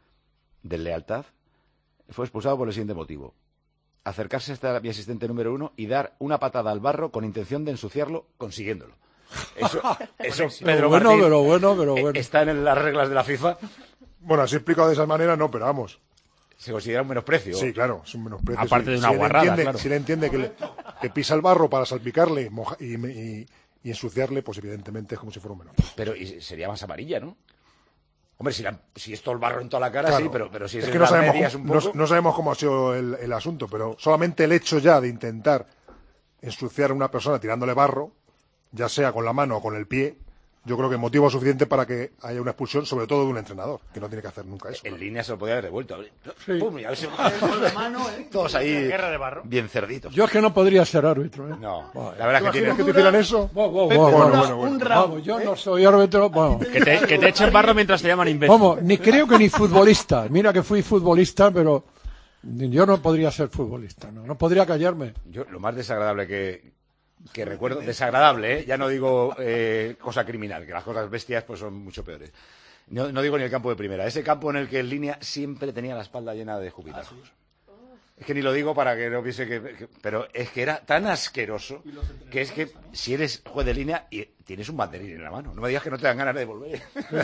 del Lealtad, fue expulsado por el siguiente motivo. Acercarse hasta mi asistente número uno y dar una patada al barro con intención de ensuciarlo, consiguiéndolo. Eso, eso Pedro bueno, Martín, pero bueno, pero bueno. está en las reglas de la FIFA. Bueno, así explicado de esa manera, no, pero vamos. ¿Se considera un menosprecio? Sí, claro, es un menosprecio. Aparte sí. de una si guarrada, él entiende, claro. Si él entiende que, le, que pisa el barro para salpicarle moja, y, y, y ensuciarle, pues evidentemente es como si fuera un menor. Pero y sería más amarilla, ¿no? Hombre, si, la, si es todo el barro en toda la cara, Claro. sí, pero, pero si es, es en que no las sabemos, medias cómo, un poco... no, no sabemos cómo ha sido el, el asunto, pero solamente el hecho ya de intentar ensuciar a una persona tirándole barro, ya sea con la mano o con el pie, yo creo que es motivo suficiente para que haya una expulsión, sobre todo de un entrenador, que no tiene que hacer nunca eso. En línea se lo podía haber devuelto. Sí. Pum, y a ver si con la mano, ¿eh? Todos ahí Guerra de barro. bien cerditos. Yo es que no podría ser árbitro, ¿eh? No, Bueno, la verdad es que tiene... que te hicieran eso? Bueno, bueno, Pepe, bueno, bueno, bueno, bueno, bueno. un round, vamos, yo no soy árbitro, bueno. Que te, que te echen barro mientras te llaman imbécil. Vamos, ni creo que ni futbolista. Mira que fui futbolista, pero yo no podría ser futbolista, no, no podría callarme. Yo, lo más desagradable que, que recuerdo, desagradable, ¿eh? Ya no digo eh, cosa criminal, que las cosas bestias pues son mucho peores. No, no digo ni el campo de primera, ese campo en el que en línea siempre tenía la espalda llena de jupitazos. Es que ni lo digo para que no piense que, que... Pero es que era tan asqueroso que es que si eres juez de línea y Tienes un banderín en la mano. No me digas que no te dan ganas de devolver.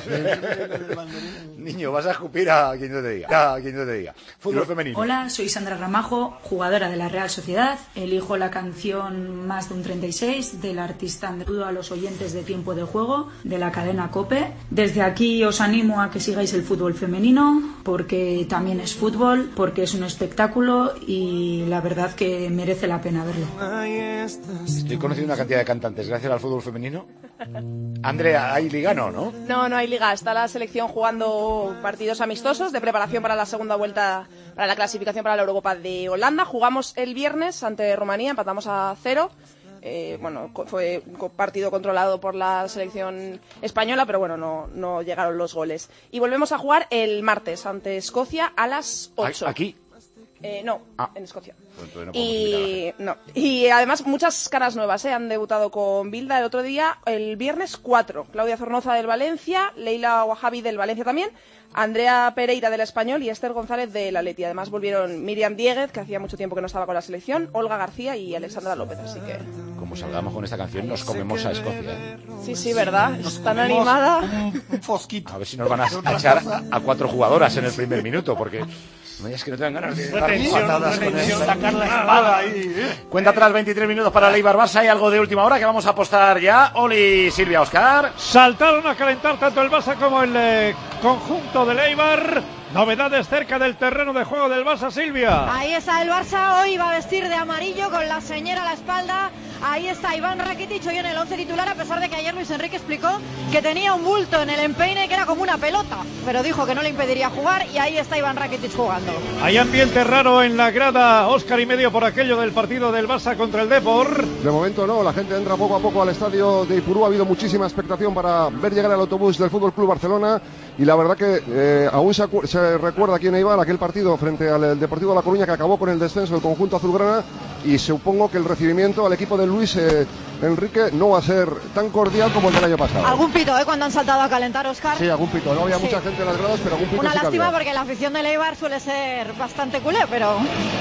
Niño, vas a escupir a quien no te diga. A quien no te diga. Fútbol femenino. Hola, soy Sandra Ramajo, jugadora de la Real Sociedad. Elijo la canción Más de un treinta y seis del artista. Saludo a los oyentes de Tiempo de Juego de la cadena COPE. Desde aquí os animo a que sigáis el fútbol femenino, porque también es fútbol, porque es un espectáculo y la verdad que merece la pena verlo. Estoy conociendo una cantidad de cantantes gracias al fútbol femenino. Andrea, ¿hay liga no, no? No, no hay liga. Está la selección jugando partidos amistosos de preparación para la segunda vuelta, para la clasificación para la Eurocopa de Holanda. Jugamos el viernes ante Rumanía, empatamos a cero. Eh, bueno, fue un partido controlado por la selección española, pero bueno, no, no llegaron los goles. Y volvemos a jugar el martes ante Escocia a las ocho. ¿Aquí? Eh, no, ah. en Escocia. Pues no y, no. y además muchas caras nuevas, ¿eh? Han debutado con Bilda el otro día, el viernes cuatro. Claudia Zornoza del Valencia, Leila Wahabi del Valencia también, Andrea Pereira del Español y Esther González del Atleti. Además volvieron Miriam Dieguez, que hacía mucho tiempo que no estaba con la selección, Olga García y Alexandra López, así que... Como salgamos con esta canción, nos comemos a Escocia, ¿eh? Sí, sí, ¿verdad? Es tan animada. Un, un fosquito. A ver si nos van a, a echar a cuatro jugadoras en el primer minuto, porque... No es que no te dan ganas de dar patadas con eso. Sacar la espada ahí, ¿eh? Cuenta atrás veintitrés minutos para el Eibar Barça. Hay algo de última hora que vamos a apostar ya. Oli, Silvia, Oscar. Saltaron a calentar tanto el Barça como el eh, conjunto del Eibar. Novedades cerca del terreno de juego del Barça, Silvia. Ahí está el Barça, hoy va a vestir de amarillo con la señera a la espalda. Ahí está Iván Rakitic hoy en el once titular, a pesar de que ayer Luis Enrique explicó que tenía un bulto en el empeine que era como una pelota, pero dijo que no le impediría jugar y ahí está Iván Rakitic jugando. Hay ambiente raro en la grada, Óscar y medio por aquello del partido del Barça contra el Depor. De momento no, la gente entra poco a poco al estadio de Ipurú. Ha habido muchísima expectación para ver llegar el autobús del F C Barcelona y la verdad que eh, aún se, se recuerda aquí en Eibar aquel partido frente al Deportivo de La Coruña que acabó con el descenso del conjunto azulgrana, y supongo que el recibimiento al equipo de Luis eh, Enrique no va a ser tan cordial como el del año pasado. Algún pito, ¿eh? Cuando han saltado a calentar, Óscar. Sí, algún pito. No había sí. mucha gente en las gradas, pero algún pito. Una sí lástima había. Porque la afición del Eibar suele ser bastante culé, pero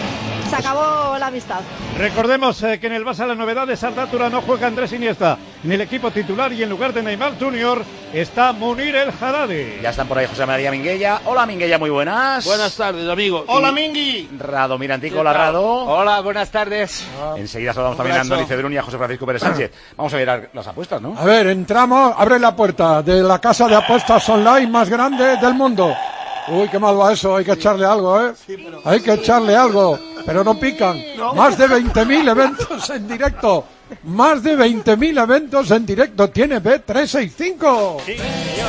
se acabó la amistad. Recordemos eh, que en el Barça la novedad de Sardatura no juega Andrés Iniesta en el equipo titular y en lugar de Neymar Junior está Munir El Haddadi. Ya están por ahí José María Minguella. Hola Minguella, muy buenas. Buenas tardes, amigo. Hola, Mingui. Rado Mirantico, hola Rado. Hola, buenas tardes. Ah. Enseguida saludamos también a Andoni Cedrún y a José Francisco Pérez Sánchez. Vamos a ver las apuestas, ¿no? A ver, entramos, abre la puerta de la casa de apuestas online más grande del mundo. Uy, qué mal va eso, hay que echarle algo, ¿eh? Sí, pero... Hay que echarle algo, pero no pican. No. Más de veinte mil eventos en directo. Más de veinte mil eventos en directo tiene B trescientos sesenta y cinco. Sí,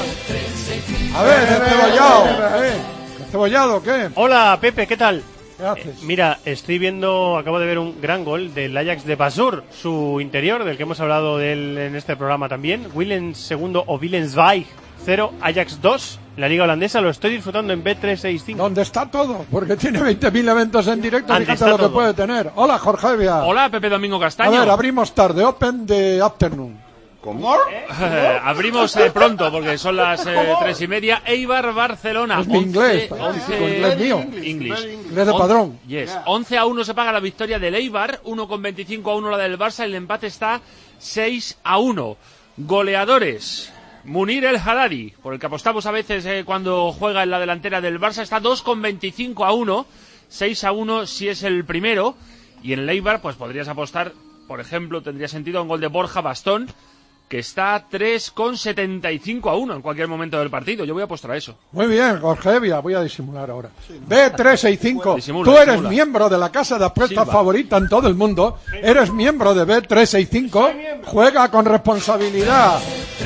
a ver, Cebollado. ¿Cebollado qué? Hola, Pepe, ¿qué tal? ¿Qué haces? Eh, mira, estoy viendo, acabo de ver un gran gol del Ajax de Basur, su interior, del que hemos hablado de él en este programa también. Willens segundo o Willens Zweig cero, Ajax dos. La liga holandesa lo estoy disfrutando en B trescientos sesenta y cinco. ¿Dónde está todo? Porque tiene veinte mil eventos en directo. Fíjate lo todo que puede tener. Hola, Jorge Evia. Hola, Pepe Domingo Castaño. A ver, abrimos tarde. Open de afternoon. ¿Cómo? Eh, abrimos eh, pronto porque son las eh, tres y media. Eibar Barcelona. Es mi inglés. once, inglés mío. English. Inglés de padrón. Yes. once a uno se paga la victoria del Eibar. uno con veinticinco a uno la del Barça. El empate está seis a uno. Goleadores. Munir El Haddadi, por el que apostamos a veces eh, cuando juega en la delantera del Barça, está dos con veinticinco a uno, seis a uno si es el primero, y en el Eibar pues podrías apostar, por ejemplo, tendría sentido un gol de Borja Bastón, que está tres con setenta y cinco a uno en cualquier momento del partido. Yo voy a apostar a eso. Muy bien, Jorge Evia, voy a disimular ahora. B trescientos sesenta y cinco, disimula, tú eres disimula. miembro de la casa de apuestas Silva. favorita en todo el mundo, eres miembro de B trescientos sesenta y cinco, juega con responsabilidad.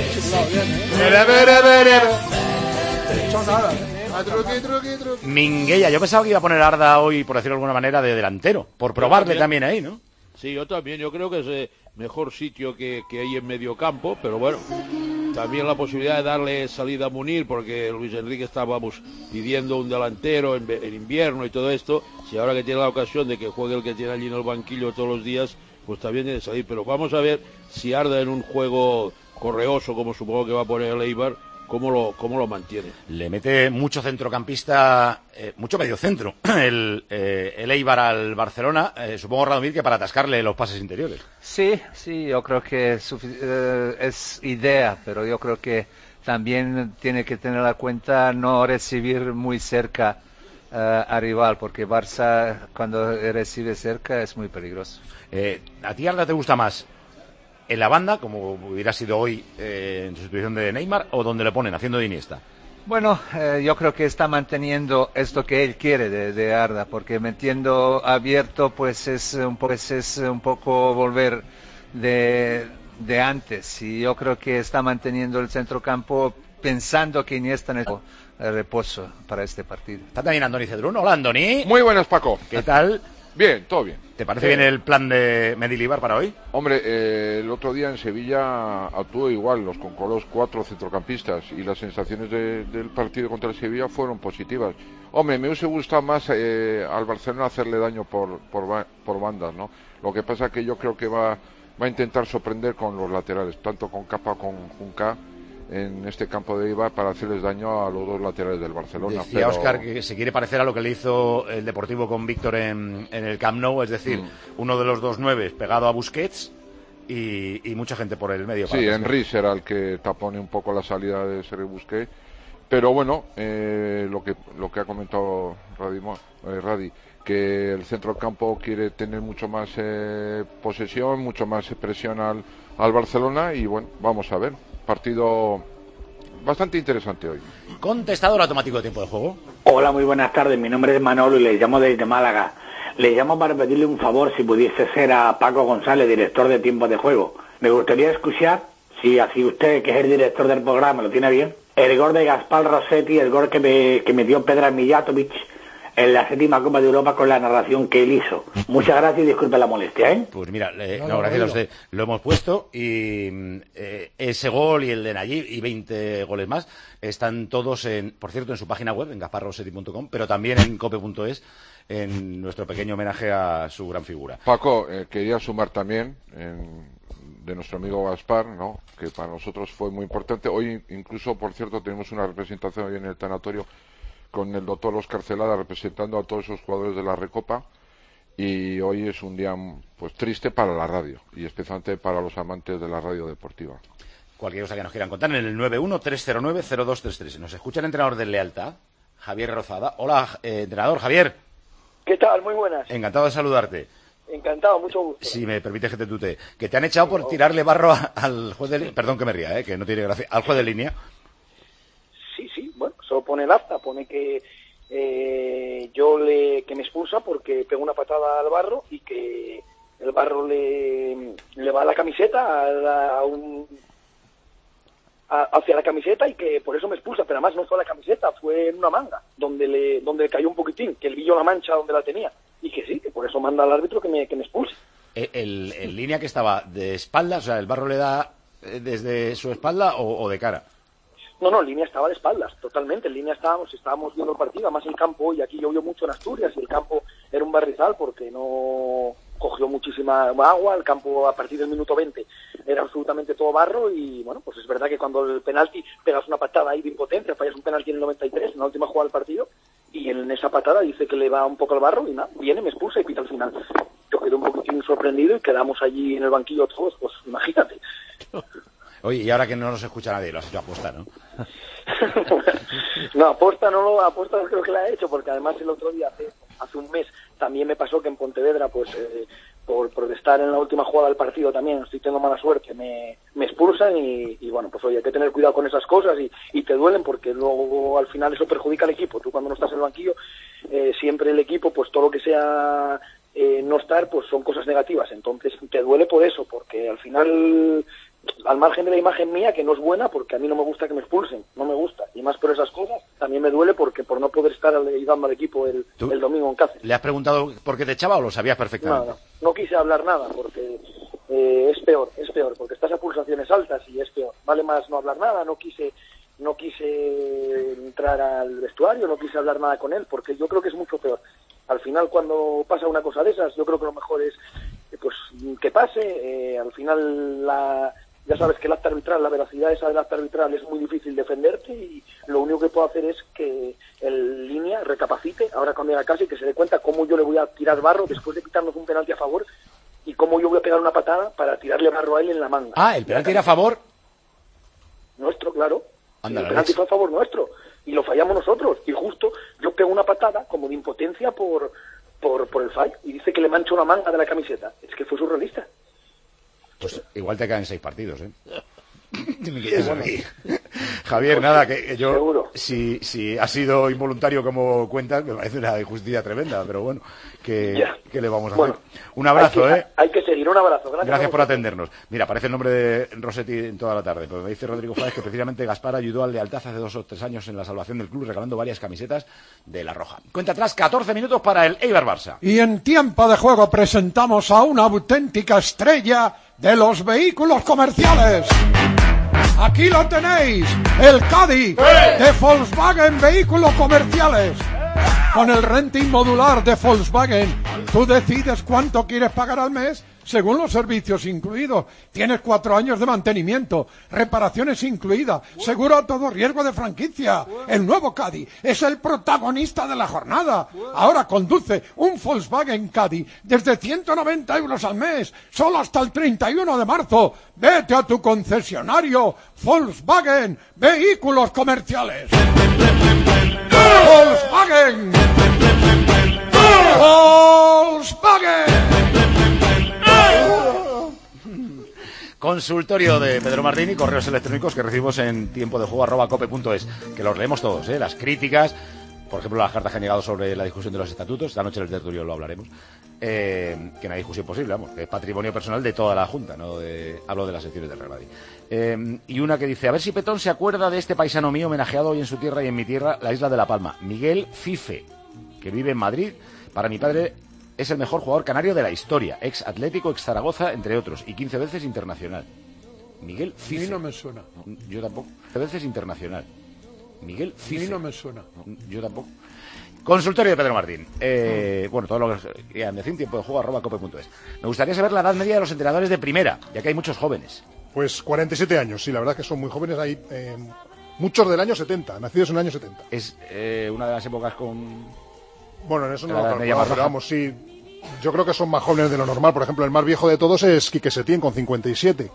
Minguella, yo pensaba que iba a poner a Arda hoy, por decirlo de alguna manera, de delantero, por probarle también ahí, ¿no? Sí, yo también, yo creo que es el mejor sitio que, que hay en medio campo, pero bueno, también la posibilidad de darle salida a Munir, porque Luis Enrique estábamos pidiendo un delantero en, en invierno y todo esto, si ahora que tiene la ocasión de que juegue el que tiene allí en el banquillo todos los días, pues también tiene que salir, pero vamos a ver si Arda en un juego correoso, como supongo que va a poner el Eibar, cómo lo, cómo lo mantiene. Le mete mucho centrocampista, eh, mucho mediocentro, el, eh, el Eibar al Barcelona, eh, supongo, Radomir, que para atascarle los pases interiores. Sí, sí, yo creo que es, eh, es idea, pero yo creo que también tiene que tener en cuenta no recibir muy cerca uh, a rival, porque Barça cuando recibe cerca es muy peligroso. Eh, ¿A ti, Arda, te gusta más en la banda, como hubiera sido hoy eh, en sustitución de Neymar, o donde le ponen, haciendo de Iniesta? Bueno, eh, yo creo que está manteniendo esto que él quiere de, de Arda, porque metiendo abierto pues es un, po pues es un poco volver de... de antes, y yo creo que está manteniendo el centrocampo pensando que Iniesta necesita reposo para este partido. Está también Andoni Cedrún. Hola, Andoni. Muy buenas, Paco. ¿Qué tal? Bien, todo bien. ¿Te parece eh, bien el plan de Mendilibar para hoy? Hombre, eh, el otro día en Sevilla actuó igual, los con los cuatro centrocampistas, y las sensaciones de, del partido contra el Sevilla fueron positivas. Hombre, me hubiese gustado más eh, al Barcelona hacerle daño por, por, por bandas, ¿no? Lo que pasa es que yo creo que va va a intentar sorprender con los laterales, tanto con Capa como con Junca, en este campo de Eibar, para hacerles daño a los dos laterales del Barcelona. Decía pero... Óscar que se quiere parecer a lo que le hizo el Deportivo con Víctor en, en el Camp Nou, es decir, mm. uno de los dos nueves pegado a Busquets y, y mucha gente por el medio. Sí, Henry será el que tapone un poco la salida de Sergio Busquets, pero bueno, eh, lo que lo que ha comentado Radimo, eh, Radi, que el centrocampo quiere tener mucho más eh, posesión, mucho más presión al, al Barcelona, y bueno, vamos a ver, partido bastante interesante hoy. Contestador automático de tiempo de juego. Hola, muy buenas tardes, mi nombre es Manolo y le llamo desde Málaga. Le llamo para pedirle un favor, si pudiese ser a Paco González, director de tiempo de juego. Me gustaría escuchar, si así usted, que es el director del programa, lo tiene bien, el gol de Gaspar Rossetti, el gol que me, que me dio Pedro Mijatovic en la séptima Copa de Europa, con la narración que él hizo. Muchas gracias y disculpe la molestia, ¿eh? Pues mira, eh, no, no, gracias a usted. Lo hemos puesto y eh, ese gol y el de Nayib y veinte goles más están todos, en, por cierto, en su página web, en gaspar rossetti punto com, pero también en cope punto es, en nuestro pequeño homenaje a su gran figura. Paco, eh, quería sumar también en, de nuestro amigo Gaspar, ¿no?, que para nosotros fue muy importante. Hoy incluso, por cierto, tenemos una representación hoy en el tanatorio con el doctor Óscar Celada representando a todos esos jugadores de la Recopa, y hoy es un día pues triste para la radio y especialmente para los amantes de la radio deportiva. Cualquier cosa que nos quieran contar en el nueve uno tres cero nueve cero dos tres tres. Nos escucha el entrenador del Lealtad, Javier Rozada. Hola, eh, entrenador Javier. ¿Qué tal? Muy buenas. Encantado de saludarte. Encantado, mucho gusto. Si me permite que te tutee. Que te han echado por tirarle barro a, al juez de línea. Perdón que me ría, eh, que no tiene gracia. Al juez de línea. Sí, sí, bueno, solo pone el acta, pone que eh, yo le que me expulsa porque pego una patada al barro y que el barro le, le va a la camiseta, a, la, a un, a, hacia la camiseta, y que por eso me expulsa, pero además no fue a la camiseta, fue en una manga, donde le donde cayó un poquitín, que él vio la mancha donde la tenía, y que sí, que por eso manda al árbitro que me, que me expulse. El, el, el línea que estaba de espaldas, o sea, el barro le da desde su espalda o, o de cara. No, no, en línea estaba de espaldas, totalmente. En línea estábamos, estábamos viendo el partido, además el campo, y aquí llovió mucho en Asturias, y el campo era un barrizal porque no cogió muchísima agua. El campo a partir del minuto veinte era absolutamente todo barro, y bueno, pues es verdad que cuando el penalti pegas una patada ahí de impotencia, fallas un penalti en el noventa y tres, en la última jugada del partido, y en esa patada dice que le va un poco al barro, y nada, viene, me expulsa y pita al final. Yo quedé un poquitín sorprendido y quedamos allí en el banquillo todos, pues imagínate. Oye, y ahora que no nos escucha nadie, lo has hecho aposta, ¿no? No, aposta no lo aposta no creo que la he hecho, porque además el otro día, hace, hace un mes, también me pasó que en Pontevedra, pues eh, por, por estar en la última jugada del partido también, estoy teniendo mala suerte, me, me expulsan y, y bueno, pues oye, hay que tener cuidado con esas cosas y, y te duelen, porque luego al final eso perjudica al equipo. Tú cuando no estás en el banquillo, eh, siempre el equipo, pues todo lo que sea eh, no estar, pues son cosas negativas, entonces te duele por eso, porque al final, al margen de la imagen mía, que no es buena, porque a mí no me gusta que me expulsen, no me gusta, y más por esas cosas, también me duele porque por no poder estar ayudando al equipo el, el domingo en Cáceres. ¿Le has preguntado por qué te echaba o lo sabías perfectamente? No, no, no quise hablar nada, porque eh, es peor, es peor, porque estás a pulsaciones altas y es peor. Vale más no hablar nada, no quise no quise entrar al vestuario, no quise hablar nada con él, porque yo creo que es mucho peor. Al final, cuando pasa una cosa de esas, yo creo que lo mejor es pues que pase, eh, al final la Ya sabes que el acta arbitral, la veracidad esa del acta arbitral es muy difícil defenderte y lo único que puedo hacer es que el línea recapacite, ahora cambia la casa y que se dé cuenta cómo yo le voy a tirar barro después de quitarnos un penalti a favor y cómo yo voy a pegar una patada para tirarle barro a él en la manga. Ah, el penalti era a favor. Nuestro, claro. Anda, el penalti fue a favor nuestro y lo fallamos nosotros y justo yo pego una patada como de impotencia por, por, por el fallo y dice que le mancho una manga de la camiseta. Es que fue surrealista. Pues igual te caen seis partidos, ¿eh? Me quieres a mí. Javier, nada, que yo, seguro. Si, si ha sido involuntario como cuentas, me parece una injusticia tremenda, pero bueno, que, ¿qué le vamos a bueno, hacer? Un abrazo, hay que, ¿eh? Hay que seguir, un abrazo. Gracias, Gracias por atendernos. Mira, aparece el nombre de Rossetti en toda la tarde, pero me dice Rodrigo Fáez que precisamente Gaspar ayudó al Lealtad hace dos o tres años en la salvación del club, regalando varias camisetas de La Roja. Cuenta atrás, catorce minutos para el Eibar Barça. Y en tiempo de juego presentamos a una auténtica estrella de los vehículos comerciales. Aquí lo tenéis, el Caddy de Volkswagen Vehículos Comerciales. Con el renting modular de Volkswagen, tú decides cuánto quieres pagar al mes según los servicios incluidos. Tienes cuatro años de mantenimiento, reparaciones incluidas, seguro a todo riesgo de franquicia. El nuevo Caddy es el protagonista de la jornada. Ahora conduce un Volkswagen Caddy desde ciento noventa euros al mes, solo hasta el treinta y uno de marzo. Vete a tu concesionario Volkswagen Vehículos Comerciales. Volkswagen. Volkswagen. Consultorio de Pedro Martín y correos electrónicos que recibimos en tiempo de juego arroba cope punto es, que los leemos todos, ¿eh? Las críticas, por ejemplo, las cartas que han llegado sobre la discusión de los estatutos, esta noche en el tertulio lo hablaremos, eh, que no hay discusión posible, vamos, que es patrimonio personal de toda la Junta, no de, hablo de las secciones del Real Madrid. Eh, y una que dice, a ver si Petón se acuerda de este paisano mío homenajeado hoy en su tierra y en mi tierra, la isla de La Palma, Miguel Fife, que vive en Madrid. Para mi padre es el mejor jugador canario de la historia, ex Atlético, ex Zaragoza, entre otros, y quince veces internacional. Miguel Fife. A mí no me suena. Yo tampoco. quince veces internacional. Miguel Fife. A mí no me suena. Yo tampoco. Consultorio de Pedro Martín. Eh, bueno, todo lo que quieran decir, tiempo de juego arroba cope punto es. Me gustaría saber la edad media de los entrenadores de primera, ya que hay muchos jóvenes. Pues cuarenta y siete años, sí, la verdad que son muy jóvenes. Hay eh, muchos del año setenta, nacidos en el año setenta. Es eh, una de las épocas con... Bueno, en eso no lo calculamos, pero vamos, sí. Yo creo que son más jóvenes de lo normal. Por ejemplo, el más viejo de todos es Quique Setién, con cincuenta y siete.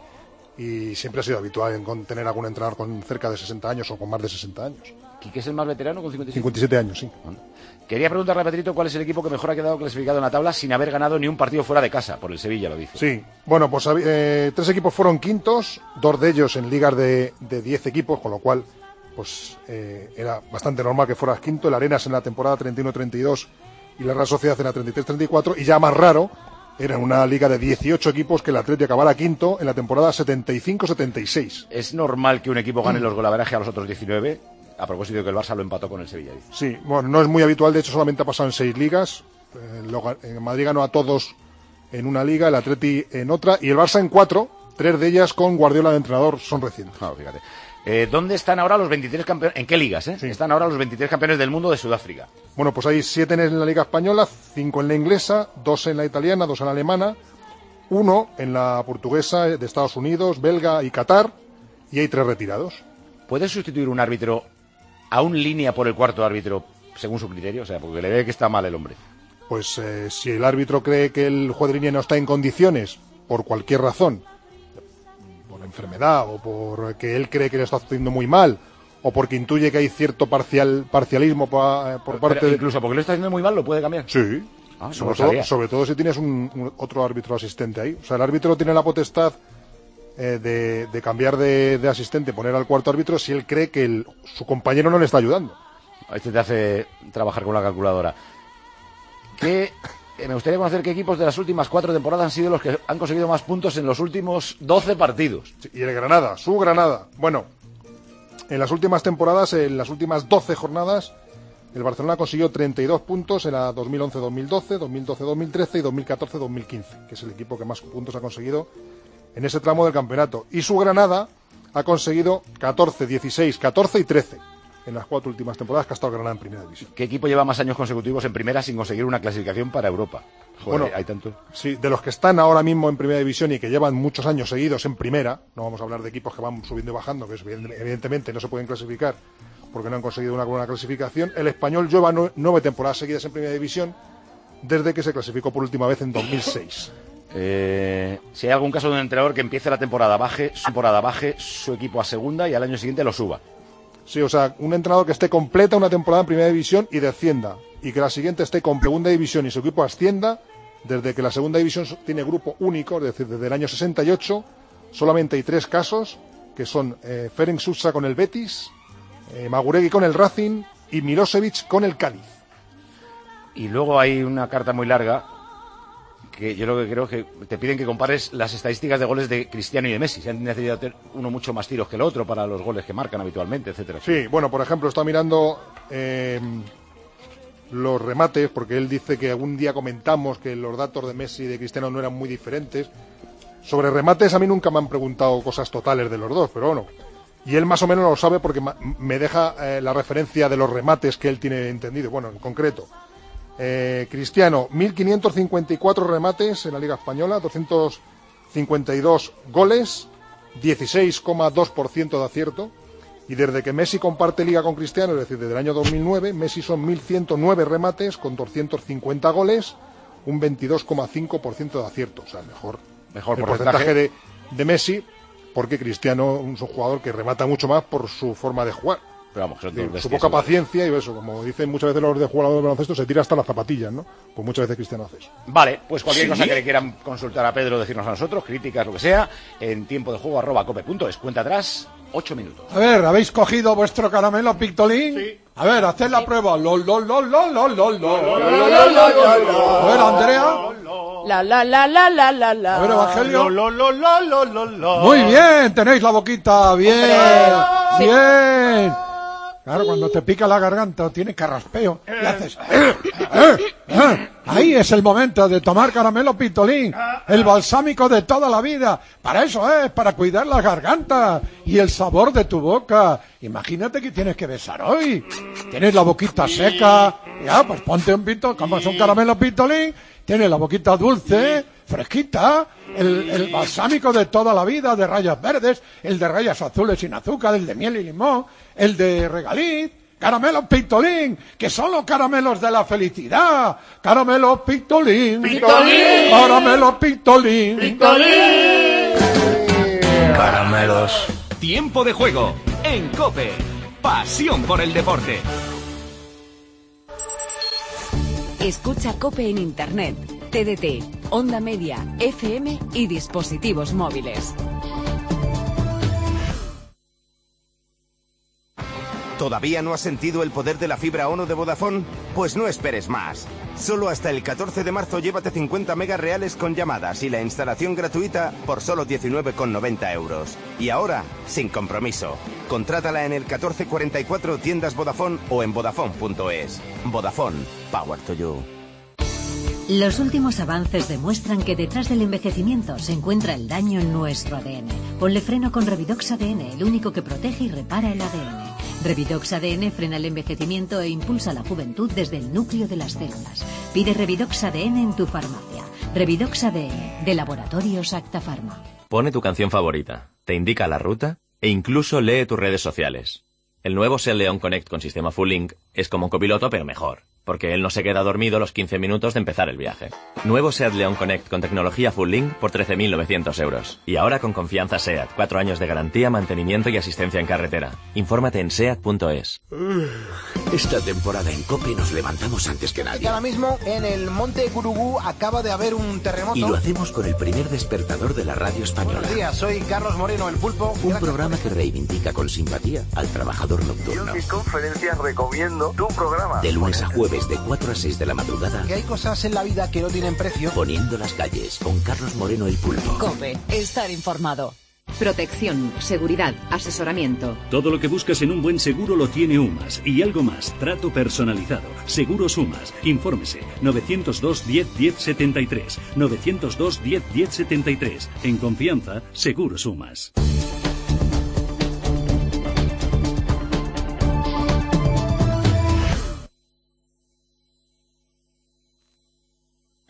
Y siempre ha sido habitual en tener algún entrenador con cerca de sesenta años o con más de sesenta años. ¿Quique es el más veterano con cincuenta y siete? cincuenta y siete años, sí. Bueno. Quería preguntarle a Petrito cuál es el equipo que mejor ha quedado clasificado en la tabla sin haber ganado ni un partido fuera de casa, por el Sevilla, lo dice. Sí, bueno, pues eh, tres equipos fueron quintos, dos de ellos en ligas de, de diez equipos, con lo cual pues eh, era bastante normal que fueras quinto. El Arenas en la temporada treinta y uno treinta y dos y la Real Sociedad en la treinta y tres treinta y cuatro, y ya más raro era una liga de dieciocho equipos que el Atleti acabara quinto en la temporada setenta y cinco setenta y seis. ¿Es normal que un equipo gane los golaveraje a los otros diecinueve? A propósito de que el Barça lo empató con el Sevilla. Dice. Sí, bueno, no es muy habitual, de hecho solamente ha pasado en seis ligas. Eh, lo, en Madrid ganó a todos en una liga, el Atleti en otra, y el Barça en cuatro, tres de ellas con Guardiola de entrenador, son recientes. Ah, fíjate. Eh, ¿Dónde están ahora los veintitrés campeones? ¿En qué ligas? Eh? Sí. Están ahora los veintitrés campeones del mundo de Sudáfrica. Bueno, pues hay siete en la Liga Española, cinco en la inglesa, dos en la italiana, dos en la alemana, uno en la portuguesa, de Estados Unidos, belga y Qatar, y hay tres retirados. ¿Puedes sustituir un árbitro a un línea por el cuarto árbitro según su criterio? O sea, porque le ve que está mal el hombre. Pues eh, si el árbitro cree que el juez de línea no está en condiciones, por cualquier razón, por enfermedad o por que él cree que le está haciendo muy mal, o porque intuye que hay cierto parcial parcialismo pa, por pero, parte pero incluso porque lo está haciendo muy mal, ¿lo puede cambiar? Sí. Ah, sobre, no todo, sobre todo si tienes un, un otro árbitro asistente ahí. O sea, el árbitro tiene la potestad eh, de, de cambiar de, de asistente, poner al cuarto árbitro si él cree que el, su compañero no le está ayudando. Este te hace trabajar con la calculadora. ¿Qué, eh, me gustaría conocer qué equipos de las últimas cuatro temporadas han sido los que han conseguido más puntos en los últimos doce partidos. Sí, y el Granada, su Granada. Bueno, en las últimas temporadas, en las últimas doce jornadas, el Barcelona consiguió treinta y dos puntos en la dos mil once dos mil doce, dos mil doce dos mil trece y dos mil catorce dos mil quince, que es el equipo que más puntos ha conseguido en ese tramo del campeonato. Y su Granada ha conseguido catorce, dieciséis, catorce y trece. en las cuatro últimas temporadas que ha estado Granada en primera división. ¿Qué equipo lleva más años consecutivos en primera sin conseguir una clasificación para Europa? Joder, bueno, hay tantos. Sí, de los que están ahora mismo en primera división y que llevan muchos años seguidos en primera, no vamos a hablar de equipos que van subiendo y bajando, que evidentemente no se pueden clasificar porque no han conseguido una buena clasificación. El Español lleva nueve temporadas seguidas en primera división desde que se clasificó por última vez en dos mil seis. Eh, si hay algún caso de un entrenador que empiece la temporada baje, su temporada baje su equipo a segunda y al año siguiente lo suba. Sí, o sea, un entrenador que esté completa una temporada en primera división y descienda, y que la siguiente esté con segunda división y su equipo ascienda, desde que la segunda división tiene grupo único, es decir, desde el año sesenta y ocho, solamente hay tres casos, que son eh, Ferenc Sousa con el Betis, eh, Maguregui con el Racing y Milosevic con el Cádiz. Y luego hay una carta muy larga, que yo lo que creo es que te piden que compares las estadísticas de goles de Cristiano y de Messi. Se han necesitado tener uno mucho más tiros que el otro para los goles que marcan habitualmente, etcétera. Sí, bueno, por ejemplo, está mirando eh, los remates, porque él dice que algún día comentamos que los datos de Messi y de Cristiano no eran muy diferentes. Sobre remates a mí nunca me han preguntado cosas totales de los dos, pero bueno. Y él más o menos lo sabe porque me deja eh, la referencia de los remates que él tiene entendido. Bueno, en concreto. Eh, Cristiano, mil quinientos cincuenta y cuatro remates en la Liga Española, doscientos cincuenta y dos goles, dieciséis coma dos por ciento de acierto. Y desde que Messi comparte liga con Cristiano, es decir, desde el año dos mil nueve, Messi son mil ciento nueve remates con doscientos cincuenta goles, un veintidós coma cinco por ciento de acierto. O sea, mejor, mejor el porcentaje, porcentaje de, de Messi, porque Cristiano es un jugador que remata mucho más por su forma de jugar. Pero vamos, son de, su poca paciencia y eso, como dicen muchas veces los de jugadores de baloncesto, se tira hasta las zapatillas, ¿no? Pues muchas veces Cristiano hace eso. Vale, pues cualquier ¿Sí? cosa que le quieran consultar a Pedro, decirnos a nosotros, críticas, lo que sea, en tiempo de juego arroba cope punto es, cuenta atrás, ocho minutos. A ver, ¿habéis cogido vuestro caramelo Pictolín? Sí. A ver, haced la prueba. Lol, lol, lol, lol, lol, lol, lol. A ver, Andrea. La la la la la la la. A ver, Evangelio. Lo, lo, lo, lo, lo, lo. Muy bien, tenéis la boquita bien, Sí. bien. Claro, cuando te pica la garganta o tiene carraspeo, y haces... Eh, eh, eh. Ahí es el momento de tomar caramelo Pictolín, el balsámico de toda la vida. Para eso es, para cuidar la garganta y el sabor de tu boca. Imagínate que tienes que besar hoy. Tienes la boquita seca, ya, pues ponte un pito, como es un caramelo Pictolín, tienes la boquita dulce, fresquita, el, el balsámico de toda la vida, de rayas verdes, el de rayas azules sin azúcar, el de miel y limón, el de regaliz, caramelos Pictolín, que son los caramelos de la felicidad. Caramelos Pictolín, Pictolín, caramelos Pictolín, Pictolín. Caramelos. Tiempo de juego en COPE. Pasión por el deporte. Escucha COPE en Internet, T D T, Onda Media, F M y dispositivos móviles. ¿Todavía no has sentido el poder de la fibra ONO de Vodafone? Pues no esperes más. Solo hasta el catorce de marzo llévate cincuenta megas reales con llamadas y la instalación gratuita por solo diecinueve con noventa euros. Y ahora, sin compromiso. Contrátala en el catorce cuarenta y cuatro tiendas Vodafone o en vodafone punto es. Vodafone, power to you. Los últimos avances demuestran que detrás del envejecimiento se encuentra el daño en nuestro A D N. Ponle freno con Revidox A D N, el único que protege y repara el A D N. Revidox A D N frena el envejecimiento e impulsa la juventud desde el núcleo de las células. Pide Revidox A D N en tu farmacia. Revidox A D N, de Laboratorios Acta Pharma. Pone tu canción favorita, te indica la ruta e incluso lee tus redes sociales. El nuevo SEAT León Connect con sistema Full Link es como un copiloto pero mejor, porque él no se queda dormido los quince minutos de empezar el viaje. Nuevo SEAT León Connect con tecnología Full Link por trece mil novecientos euros. Y ahora con confianza SEAT, cuatro años de garantía, mantenimiento y asistencia en carretera. Infórmate en seat punto es. Esta temporada en COPE nos levantamos antes que nadie. Y ahora mismo en el Monte Gurugú acaba de haber un terremoto. Y lo hacemos con el primer despertador de la radio española. Buenos días, soy Carlos Moreno, el Pulpo. Un programa que reivindica con simpatía al trabajador nocturno. Yo en mis conferencias recomiendo tu programa. De lunes a jueves de cuatro a seis de la madrugada. Que hay cosas en la vida que no tienen precio. Poniendo las calles con Carlos Moreno, el Pulpo. COPE, estar informado. Protección, seguridad, asesoramiento. Todo lo que buscas en un buen seguro lo tiene UMAS. Y algo más, trato personalizado. Seguros UMAS. Infórmese. novecientos dos, diez, diez, setenta y tres. novecientos dos, diez, diez, setenta y tres. En confianza, Seguros UMAS.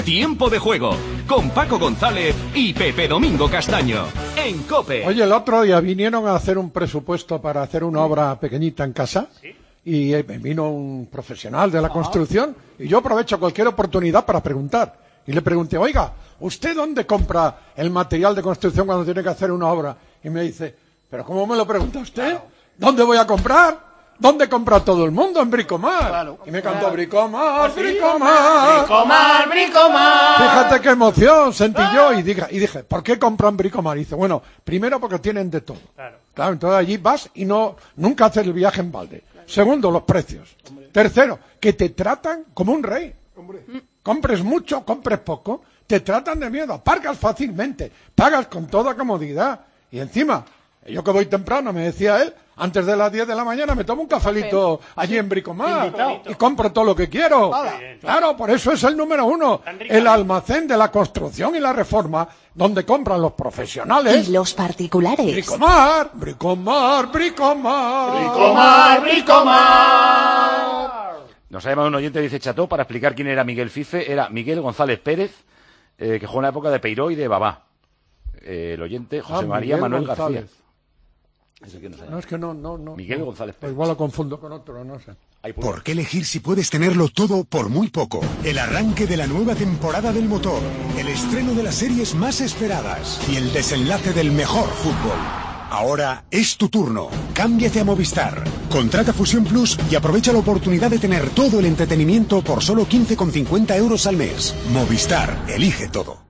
Tiempo de juego, con Paco González y Pepe Domingo Castaño, en COPE. Oye, el otro día vinieron a hacer un presupuesto para hacer una obra pequeñita en casa. ¿Sí? Y eh, vino un profesional de la construcción y yo aprovecho cualquier oportunidad para preguntar. Y le pregunté, oiga, ¿usted dónde compra el material de construcción cuando tiene que hacer una obra? Y me dice, ¿pero cómo me lo pregunta usted? Claro. ¿Dónde voy a comprar? ¿Dónde compra todo el mundo? En Bricomar. Claro. Y me cantó claro. Bricomar, Bricomar. Bricomar, Bricomar. Fíjate qué emoción sentí yo y dije, y dije, ¿por qué compran Bricomar? Y dice, bueno, primero porque tienen de todo. Claro. Claro, entonces allí vas y no nunca haces el viaje en balde. Claro. Segundo, los precios. Hombre. Tercero, que te tratan como un rey. Hombre. Compres mucho, compres poco, te tratan de miedo, pagas fácilmente, pagas con toda comodidad. Y encima, yo que voy temprano, me decía él, antes de las diez de la mañana me tomo un cafelito allí en Bricomar y compro todo lo que quiero. Claro, por eso es el número uno, el almacén de la construcción y la reforma, donde compran los profesionales y los particulares. Bricomar, Bricomar, Bricomar, Bricomar, Bricomar. Nos ha llamado un oyente, dice Cható, para explicar quién era Miguel Fife. Era Miguel González Pérez, eh, que jugó en la época de Peiró y de Babá. Eh, el oyente, José ah, María Manuel González. García. ¿Ese quién no, es que no, no, no. Miguel no. González Pérez. Igual lo confundo con otro, no sé. ¿Por qué elegir si puedes tenerlo todo por muy poco? El arranque de la nueva temporada del motor, el estreno de las series más esperadas y el desenlace del mejor fútbol. Ahora es tu turno. Cámbiate a Movistar. Contrata Fusión Plus y aprovecha la oportunidad de tener todo el entretenimiento por solo quince con cincuenta euros al mes. Movistar, elige todo.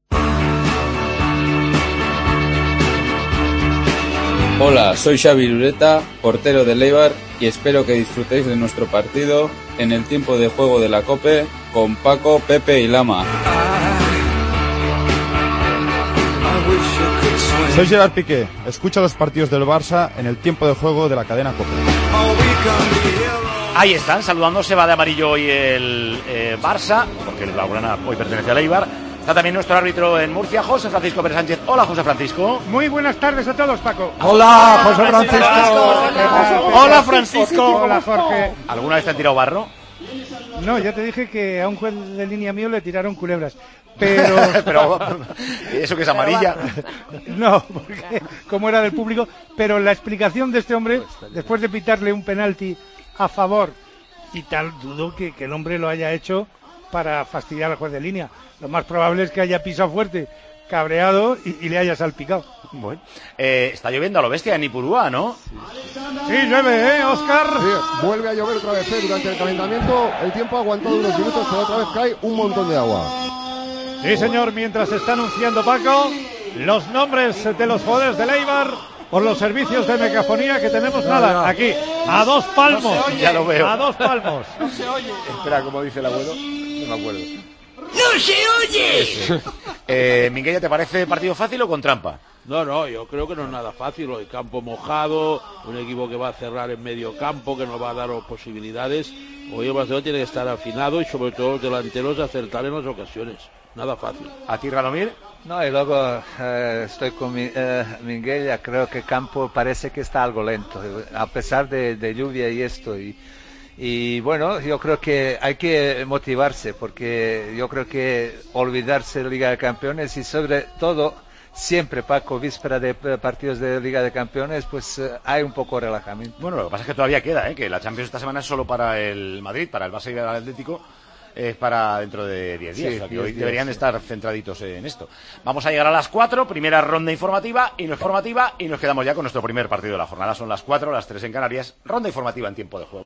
Hola, soy Xavi Lureta, portero del Eibar, y espero que disfrutéis de nuestro partido en el tiempo de juego de la COPE con Paco, Pepe y Lama. Soy Gerard Piqué, escucha los partidos del Barça en el tiempo de juego de la cadena COPE. Ahí están, saludándose, va de amarillo hoy el eh, Barça, porque el Blaugrana hoy pertenece al Eibar. Está también nuestro árbitro en Murcia, José Francisco Pérez Sánchez. Hola, José Francisco. Muy buenas tardes a todos, Paco. Hola, José Francisco. Hola, Francisco. Hola, Jorge. ¿Alguna vez te han tirado barro? No, ya te dije que a un juez de línea mío le tiraron culebras. Pero... pero ¿eso que es amarilla? No, porque como era del público. Pero la explicación de este hombre, después de pitarle un penalti a favor, y tal, dudo que, que el hombre lo haya hecho para fastidiar al juez de línea. Lo más probable es que haya pisado fuerte, cabreado y, y le haya salpicado. Bueno, eh, está lloviendo a lo bestia en Ipurúa, ¿no? Sí, llueve, ¿eh, Óscar? Sí, vuelve a llover otra vez, ¿eh? Durante el calentamiento el tiempo ha aguantado unos minutos, pero otra vez cae un montón de agua. Sí, señor, mientras se está anunciando, Paco, los nombres de los jugadores del Eibar por los servicios de megafonía que tenemos, no, nada, no. Aquí, a dos palmos. No se oye. Ya lo veo. A dos palmos. No se oye. Espera, como dice el abuelo, no me acuerdo. ¡No se oye! eh, Minguella, ¿te parece partido fácil o con trampa? No, no, yo creo que no es nada fácil. El campo mojado, un equipo que va a cerrar en medio campo, que nos va a dar posibilidades. Hoy el Barcelona tiene que estar afinado y sobre todo los delanteros acertar en las ocasiones. Nada fácil. ¿A ti, Radomir? No, y luego eh, estoy con mi, eh, Minguella, creo que el campo parece que está algo lento, a pesar de, de lluvia y esto. Y, y bueno, yo creo que hay que motivarse, porque yo creo que olvidarse de Liga de Campeones y sobre todo, siempre, Paco, víspera de partidos de Liga de Campeones, pues eh, hay un poco de relajamiento. Bueno, lo que pasa es que todavía queda, ¿eh? Que la Champions esta semana es solo para el Madrid, para el Barça y el Atlético. Es para dentro de diez días, sí, o sea que hoy días, deberían sí. estar centraditos en esto. Vamos a llegar a las cuatro, primera ronda informativa y nos, informativa y nos quedamos ya con nuestro primer partido de la jornada. Son las cuatro, las tres en Canarias, ronda informativa en tiempo de juego.